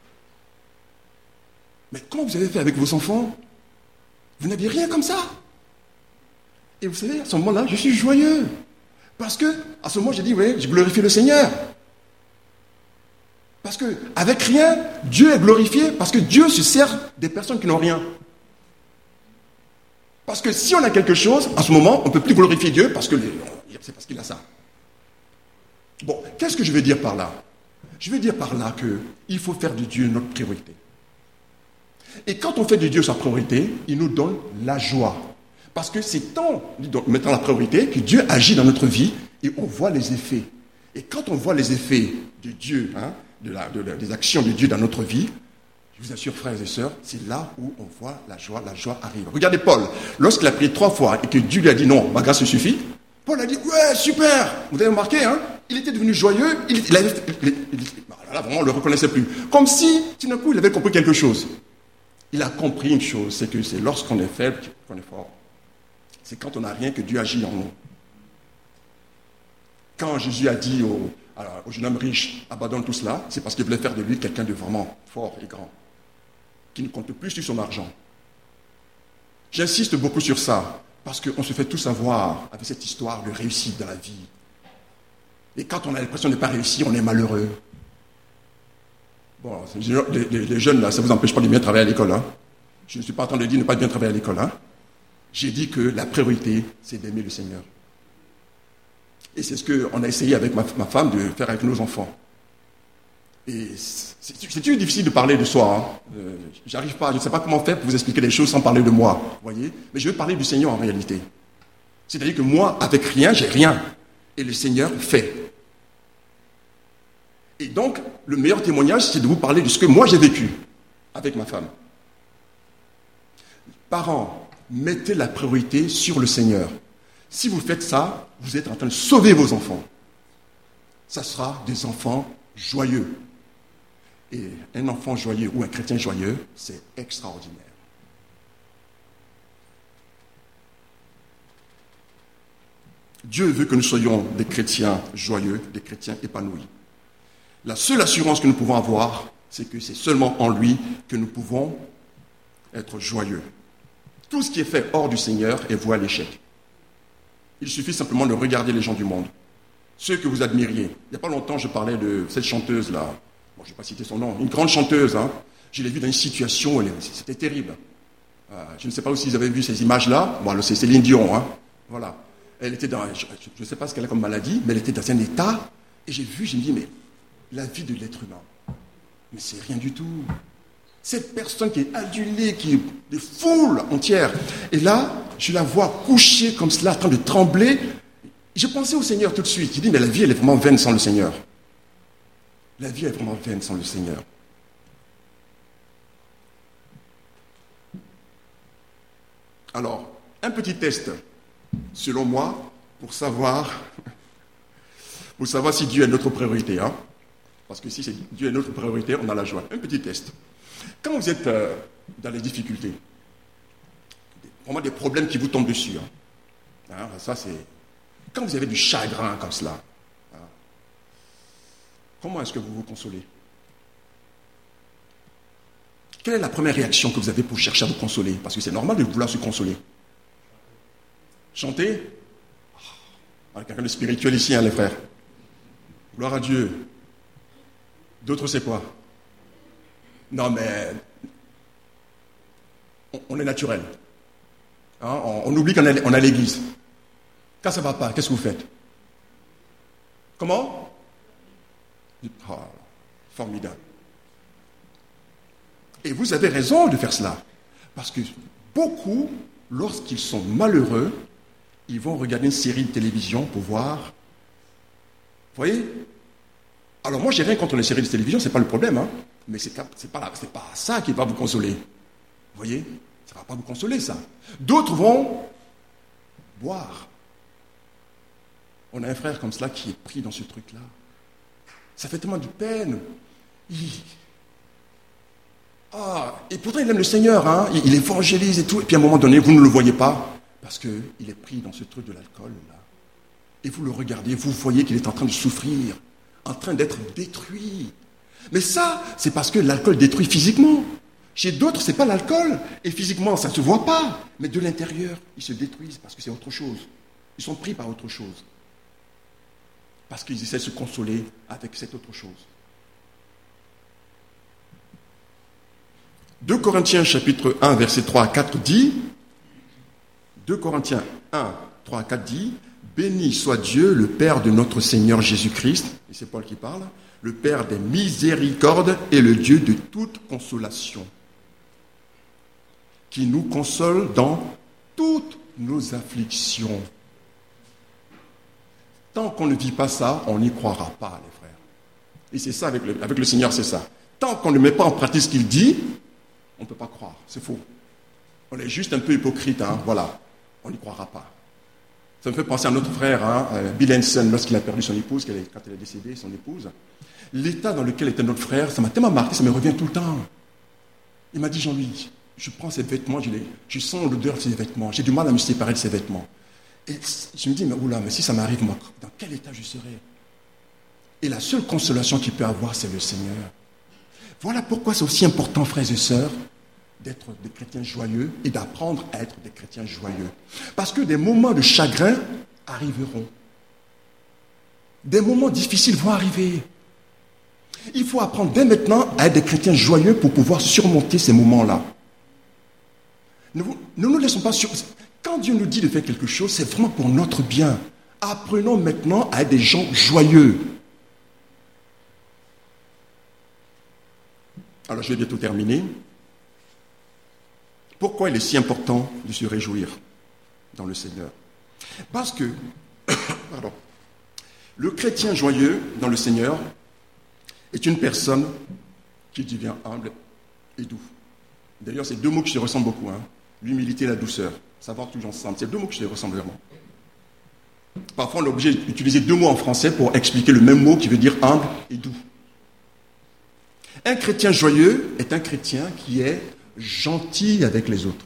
Mais comment vous avez fait avec vos enfants? Vous n'aviez rien comme ça. Et vous savez, à ce moment-là, je suis joyeux. Parce que, à ce moment, j'ai dit, oui, je glorifie le Seigneur. Parce que, avec rien, Dieu est glorifié, parce que Dieu se sert des personnes qui n'ont rien. Parce que si on a quelque chose, à ce moment, on ne peut plus glorifier Dieu, parce que les, c'est parce qu'il a ça. Bon, qu'est-ce que je veux dire par là? Je veux dire par là qu'il faut faire de Dieu notre priorité. Et quand on fait de Dieu sa priorité, il nous donne la joie. Parce que c'est en mettant la priorité que Dieu agit dans notre vie et on voit les effets. Et quand on voit les effets de Dieu, hein, de la, de la, des actions de Dieu dans notre vie, je vous assure, frères et sœurs, c'est là où on voit la joie, la joie arrive. Regardez Paul, lorsqu'il a prié trois fois et que Dieu lui a dit non, ma grâce suffit, Paul a dit ouais, super. Vous avez remarqué, hein, il était devenu joyeux, il, il avait, il, il, il, là, vraiment, on ne le reconnaissait plus. Comme si, tout d'un coup, il avait compris quelque chose. Il a compris une chose, c'est que c'est lorsqu'on est faible qu'on est fort. C'est quand on n'a rien que Dieu agit en nous. Quand Jésus a dit au, alors, au jeune homme riche, abandonne tout cela, c'est parce qu'il voulait faire de lui quelqu'un de vraiment fort et grand, qui ne compte plus sur son argent. J'insiste beaucoup sur ça, parce qu'on se fait tous avoir avec cette histoire de réussite dans la vie. Et quand on a l'impression de ne pas réussir, on est malheureux. Bon, les, les, les jeunes, là, ça ne vous empêche pas de bien travailler à l'école. Hein. Je ne suis pas en train de dire ne pas bien travailler à l'école. Hein. J'ai dit que la priorité, c'est d'aimer le Seigneur. Et c'est ce qu'on a essayé avec ma, ma femme de faire avec nos enfants. Et c'est, c'est toujours difficile de parler de soi. Hein. Euh, j'arrive pas, je ne sais pas comment faire pour vous expliquer les choses sans parler de moi. Vous voyez? Mais je veux parler du Seigneur en réalité. C'est-à-dire que moi, avec rien, j'ai rien. Et le Seigneur fait. Et donc, le meilleur témoignage, c'est de vous parler de ce que moi j'ai vécu avec ma femme. Parents, mettez la priorité sur le Seigneur. Si vous faites ça, vous êtes en train de sauver vos enfants. Ça sera des enfants joyeux. Et un enfant joyeux ou un chrétien joyeux, c'est extraordinaire. Dieu veut que nous soyons des chrétiens joyeux, des chrétiens épanouis. La seule assurance que nous pouvons avoir, c'est que c'est seulement en lui que nous pouvons être joyeux. Tout ce qui est fait hors du Seigneur est voué à l'échec. Il suffit simplement de regarder les gens du monde. Ceux que vous admiriez. Il n'y a pas longtemps, je parlais de cette chanteuse-là. Bon, je ne vais pas citer son nom. Une grande chanteuse. Hein. Je l'ai vue dans une situation, elle, c'était terrible. Euh, je ne sais pas si vous avez vu ces images-là. Bon, c'est Céline Dion. Hein. Voilà. Elle était dans, je ne sais pas ce qu'elle a comme maladie, mais elle était dans un état. Et j'ai vu, j'ai dit, mais la vie de l'être humain, mais c'est rien du tout. Cette personne qui est adulée, qui est des foules entières. Et là, je la vois couchée comme cela, en train de trembler. J'ai pensé au Seigneur tout de suite. J'ai dit, mais la vie, elle est vraiment vaine sans le Seigneur. La vie est vraiment vaine sans le Seigneur. Alors, un petit test, selon moi, pour savoir, pour savoir si Dieu est notre priorité. Hein. Parce que si c'est Dieu est notre priorité, on a la joie. Un petit test. Quand vous êtes euh, dans les difficultés, vraiment des problèmes qui vous tombent dessus, hein, hein, ça c'est... Quand vous avez du chagrin comme cela, hein, comment est-ce que vous vous consolez? Quelle est la première réaction que vous avez pour chercher à vous consoler? Parce que c'est normal de vouloir se consoler. Chanter? Oh, quelqu'un de spirituel ici, hein, les frères. Gloire à Dieu. D'autres, c'est quoi? Non, mais on, on est naturel. Hein, on, on oublie qu'on a, on a l'église. Quand ça ne va pas, qu'est-ce que vous faites? Comment? Oh, formidable. Et vous avez raison de faire cela. Parce que beaucoup, lorsqu'ils sont malheureux, ils vont regarder une série de télévision pour voir. Vous voyez? Alors moi, j'ai rien contre les séries de télévision, ce n'est pas le problème. Hein. Mais ce n'est pas, c'est pas ça qui va vous consoler. Vous voyez? Ça ne va pas vous consoler, ça. D'autres vont boire. On a un frère comme cela qui est pris dans ce truc-là. Ça fait tellement de peine. Il... Ah, et pourtant, il aime le Seigneur. Hein. Il, il évangélise et tout. Et puis, à un moment donné, vous ne le voyez pas parce qu'il est pris dans ce truc de l'alcool. Là. Et vous le regardez, vous voyez qu'il est en train de souffrir, en train d'être détruit. Mais ça, c'est parce que l'alcool détruit physiquement. Chez d'autres, ce n'est pas l'alcool. Et physiquement, ça ne se voit pas. Mais de l'intérieur, ils se détruisent parce que c'est autre chose. Ils sont pris par autre chose. Parce qu'ils essaient de se consoler avec cette autre chose. deux Corinthiens chapitre un, versets trois à quatre dit, deux Corinthiens un, trois à quatre dit, « Béni soit Dieu, le Père de notre Seigneur Jésus-Christ, et c'est Paul qui parle, le Père des miséricordes et le Dieu de toute consolation, qui nous console dans toutes nos afflictions. » Tant qu'on ne vit pas ça, on n'y croira pas, les frères. Et c'est ça, avec le, avec le Seigneur, c'est ça. Tant qu'on ne met pas en pratique ce qu'il dit, on ne peut pas croire, c'est faux. On est juste un peu hypocrite, hein, voilà. On n'y croira pas. Ça me fait penser à notre frère, hein, Bill Henson, lorsqu'il a perdu son épouse, quand elle est décédée, son épouse. L'état dans lequel était notre frère, ça m'a tellement marqué, ça me revient tout le temps. Il m'a dit, Jean-Louis, je prends ces vêtements, je, les, je sens l'odeur de ces vêtements, j'ai du mal à me séparer de ces vêtements. Et je me dis, mais oula, mais si ça m'arrive, moi, dans quel état je serai? Et la seule consolation qu'il peut avoir, c'est le Seigneur. Voilà pourquoi c'est aussi important, frères et sœurs, d'être des chrétiens joyeux et d'apprendre à être des chrétiens joyeux. Parce que des moments de chagrin arriveront. Des moments difficiles vont arriver. Il faut apprendre dès maintenant à être des chrétiens joyeux pour pouvoir surmonter ces moments-là. Ne nous, ne nous laissons pas sur... Quand Dieu nous dit de faire quelque chose, c'est vraiment pour notre bien. Apprenons maintenant à être des gens joyeux. Alors, je vais bientôt terminer. Pourquoi il est si important de se réjouir dans le Seigneur? Parce que, pardon, le chrétien joyeux dans le Seigneur est une personne qui devient humble et doux. D'ailleurs, c'est deux mots qui se ressemblent beaucoup, hein. L'humilité et la douceur. Ça va toujours ensemble. C'est deux mots qui se ressemblent vraiment. Parfois, on est obligé d'utiliser deux mots en français pour expliquer le même mot qui veut dire humble et doux. Un chrétien joyeux est un chrétien qui est gentil avec les autres.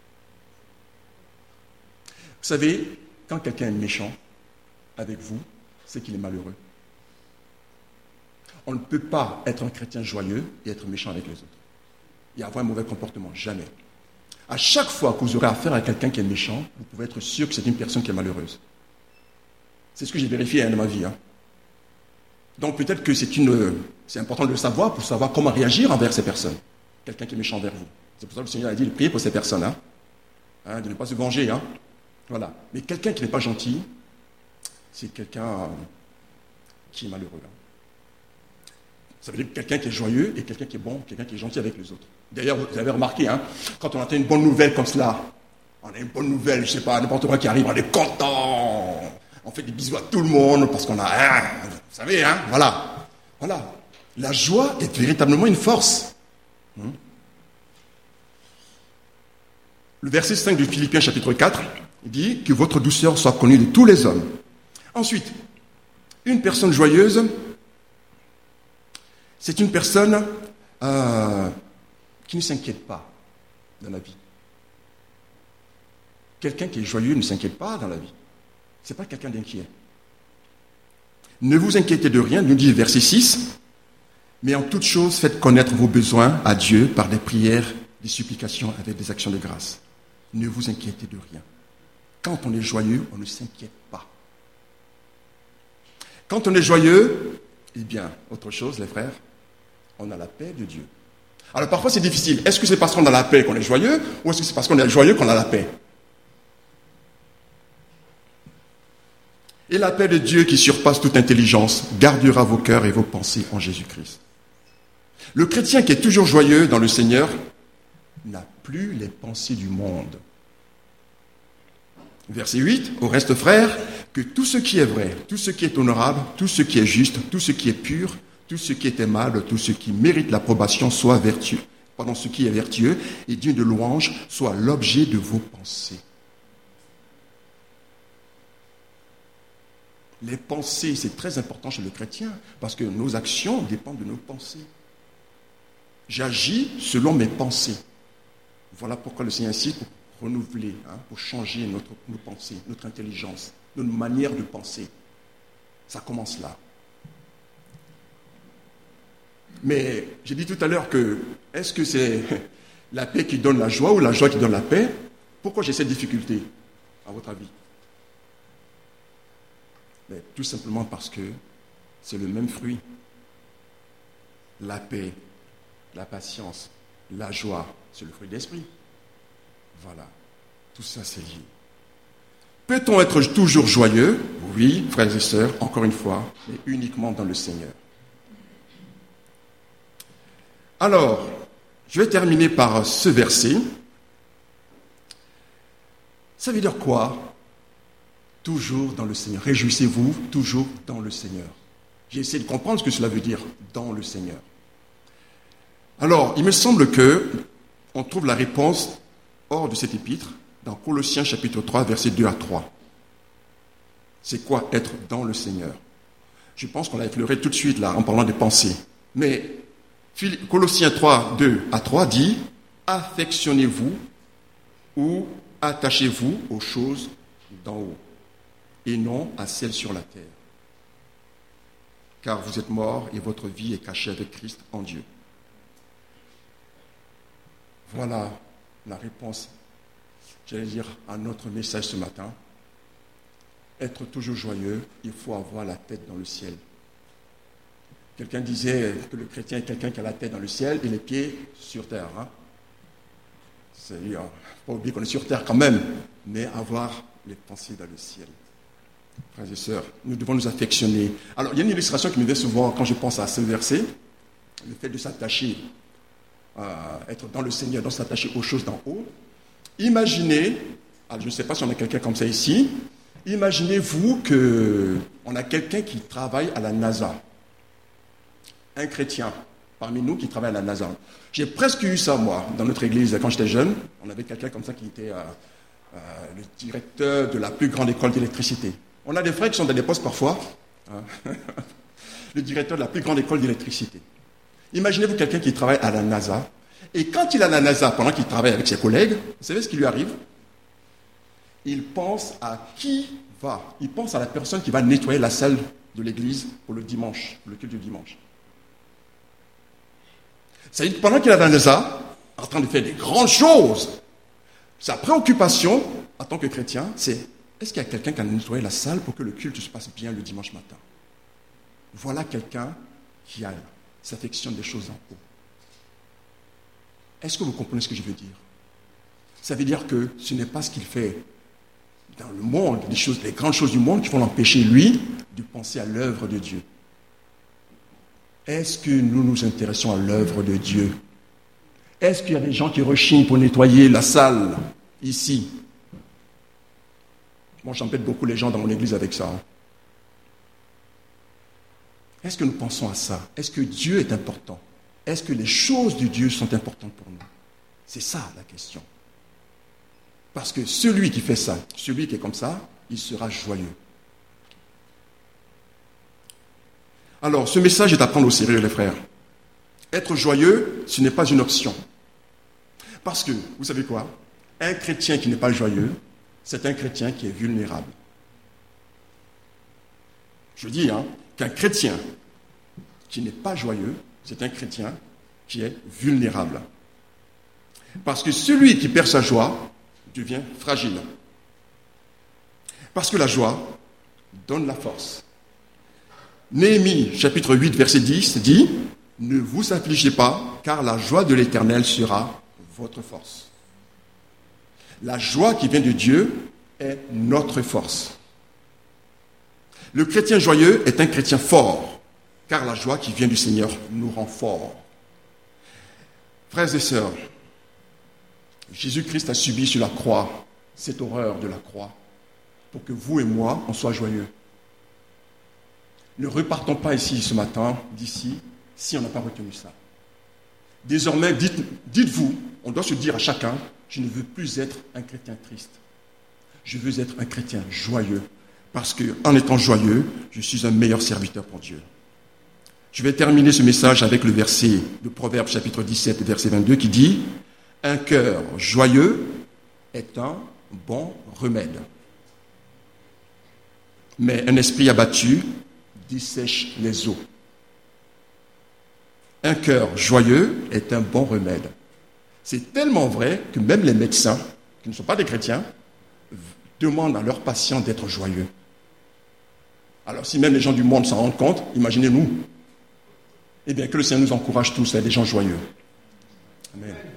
Vous savez, quand quelqu'un est méchant avec vous, c'est qu'il est malheureux. On ne peut pas être un chrétien joyeux et être méchant avec les autres. Et avoir un mauvais comportement, jamais. À chaque fois que vous aurez affaire à quelqu'un qui est méchant, vous pouvez être sûr que c'est une personne qui est malheureuse. C'est ce que j'ai vérifié hein, dans ma vie. Hein. Donc peut-être que c'est une, c'est important de le savoir pour savoir comment réagir envers ces personnes. Quelqu'un qui est méchant envers vous. C'est pour ça que le Seigneur a dit de prier pour ces personnes. Hein. Hein, de ne pas se venger. Hein. Voilà. Mais quelqu'un qui n'est pas gentil, c'est quelqu'un euh, qui est malheureux. Hein. Ça veut dire quelqu'un qui est joyeux et quelqu'un qui est bon, quelqu'un qui est gentil avec les autres. D'ailleurs, vous avez remarqué, hein, quand on entend une bonne nouvelle comme cela, on a une bonne nouvelle, je ne sais pas, n'importe quoi qui arrive, on est content. On fait des bisous à tout le monde parce qu'on a... Hein, vous savez, hein, voilà. Voilà. La joie est véritablement une force. Hum. Le verset cinq de Philippiens chapitre quatre dit que votre douceur soit connue de tous les hommes. Ensuite, une personne joyeuse, c'est une personne euh, qui ne s'inquiète pas dans la vie. Quelqu'un qui est joyeux ne s'inquiète pas dans la vie. Ce n'est pas quelqu'un d'inquiet. Ne vous inquiétez de rien, nous dit verset six, mais en toute chose, faites connaître vos besoins à Dieu par des prières, des supplications avec des actions de grâce. Ne vous inquiétez de rien. Quand on est joyeux, on ne s'inquiète pas. Quand on est joyeux, eh bien, autre chose, les frères, on a la paix de Dieu. Alors parfois c'est difficile. Est-ce que c'est parce qu'on a la paix qu'on est joyeux ou est-ce que c'est parce qu'on est joyeux qu'on a la paix? Et la paix de Dieu qui surpasse toute intelligence gardera vos cœurs et vos pensées en Jésus-Christ. Le chrétien qui est toujours joyeux dans le Seigneur n'a plus les pensées du monde. Verset huit, au reste frères, que tout ce qui est vrai, tout ce qui est honorable, tout ce qui est juste, tout ce qui est pur, tout ce qui est aimable, tout ce qui mérite l'approbation soit vertueux, pardon, ce qui est vertueux et digne de louange soit l'objet de vos pensées. Les pensées, c'est très important chez le chrétien, parce que nos actions dépendent de nos pensées. J'agis selon mes pensées. Voilà pourquoi le Seigneur insiste pour renouveler, hein, pour changer notre, nos pensées, notre intelligence. de nos manières de penser. Ça commence là. Mais j'ai dit tout à l'heure que, est-ce que c'est la paix qui donne la joie ou la joie qui donne la paix? Pourquoi j'ai cette difficulté, à votre avis? Mais tout simplement parce que c'est le même fruit. La paix, la patience, la joie, c'est le fruit de l'esprit. Voilà, tout ça c'est lié. Peut-on être toujours joyeux? Oui, frères et sœurs, encore une fois, mais uniquement dans le Seigneur. Alors, je vais terminer par ce verset. Ça veut dire quoi? Toujours dans le Seigneur. Réjouissez-vous toujours dans le Seigneur. J'ai essayé de comprendre ce que cela veut dire, dans le Seigneur. Alors, il me semble que on trouve la réponse hors de cet épître, dans Colossiens chapitre trois, versets deux à trois. C'est quoi être dans le Seigneur? Je pense qu'on l'a effleuré tout de suite là, en parlant des pensées. Mais Colossiens trois, deux à trois dit « Affectionnez-vous ou attachez-vous aux choses d'en haut, et non à celles sur la terre. Car vous êtes morts et votre vie est cachée avec Christ en Dieu. » Voilà la réponse, j'allais dire, à notre message ce matin. Être toujours joyeux, il faut avoir la tête dans le ciel. Quelqu'un disait que le chrétien est quelqu'un qui a la tête dans le ciel et les pieds sur terre. Hein? C'est-à-dire, il ne faut pas oublier qu'on est sur terre quand même, mais avoir les pensées dans le ciel. Frères et sœurs, nous devons nous affectionner. Alors, il y a une illustration qui me vient souvent quand je pense à ce verset, le fait de s'attacher, euh, être dans le Seigneur, donc s'attacher aux choses d'en haut. Imaginez, alors je ne sais pas si on a quelqu'un comme ça ici, imaginez-vous qu'on a quelqu'un qui travaille à la NASA. Un chrétien parmi nous qui travaille à la NASA. J'ai presque eu ça, moi, dans notre église, quand j'étais jeune. On avait quelqu'un comme ça qui était euh, euh, le directeur de la plus grande école d'électricité. On a des frères qui sont dans des postes parfois. Hein. Le directeur de la plus grande école d'électricité. Imaginez-vous quelqu'un qui travaille à la NASA. Et quand il est à la NASA, pendant qu'il travaille avec ses collègues, vous savez ce qui lui arrive? Il pense à qui va. Il pense à la personne qui va nettoyer la salle de l'église pour le dimanche, pour le culte du dimanche. C'est-à-dire, pendant qu'il est à la NASA, en train de faire des grandes choses, sa préoccupation, en tant que chrétien, c'est est-ce qu'il y a quelqu'un qui a nettoyé la salle pour que le culte se passe bien le dimanche matin? Voilà quelqu'un qui a s'affectionne des choses en haut. Est-ce que vous comprenez ce que je veux dire? Ça veut dire que ce n'est pas ce qu'il fait dans le monde, les choses, les grandes choses du monde qui vont l'empêcher, lui, de penser à l'œuvre de Dieu. Est-ce que nous nous intéressons à l'œuvre de Dieu? Est-ce qu'il y a des gens qui rechignent pour nettoyer la salle, ici? Moi, j'embête beaucoup les gens dans mon église avec ça. Est-ce que nous pensons à ça? Est-ce que Dieu est important? Est-ce que les choses de Dieu sont importantes pour nous? C'est ça la question. Parce que celui qui fait ça, celui qui est comme ça, il sera joyeux. Alors, ce message est à prendre au sérieux, les frères. Être joyeux, ce n'est pas une option. Parce que, vous savez quoi? Un chrétien qui n'est pas joyeux, c'est un chrétien qui est vulnérable. Je dis hein, qu'un chrétien qui n'est pas joyeux, c'est un chrétien qui est vulnérable. Parce que celui qui perd sa joie devient fragile. Parce que la joie donne la force. Néhémie, chapitre huit, verset dix, dit « Ne vous affligez pas, car la joie de l'Éternel sera votre force. » La joie qui vient de Dieu est notre force. Le chrétien joyeux est un chrétien fort, car la joie qui vient du Seigneur nous rend forts. Frères et sœurs, Jésus-Christ a subi sur la croix cette horreur de la croix pour que vous et moi, on soit joyeux. Ne repartons pas ici ce matin, d'ici, si on n'a pas retenu ça. Désormais, dites, dites-vous, on doit se dire à chacun, je ne veux plus être un chrétien triste. Je veux être un chrétien joyeux, parce qu'en étant joyeux, je suis un meilleur serviteur pour Dieu. Je vais terminer ce message avec le verset de Proverbes chapitre dix-sept, verset vingt-deux, qui dit « Un cœur joyeux est un bon remède. » Mais un esprit abattu dessèche les eaux. Un cœur joyeux est un bon remède. C'est tellement vrai que même les médecins, qui ne sont pas des chrétiens, demandent à leurs patients d'être joyeux. Alors si même les gens du monde s'en rendent compte, imaginez-nous. Eh bien que le Seigneur nous encourage tous à être des gens joyeux. Amen.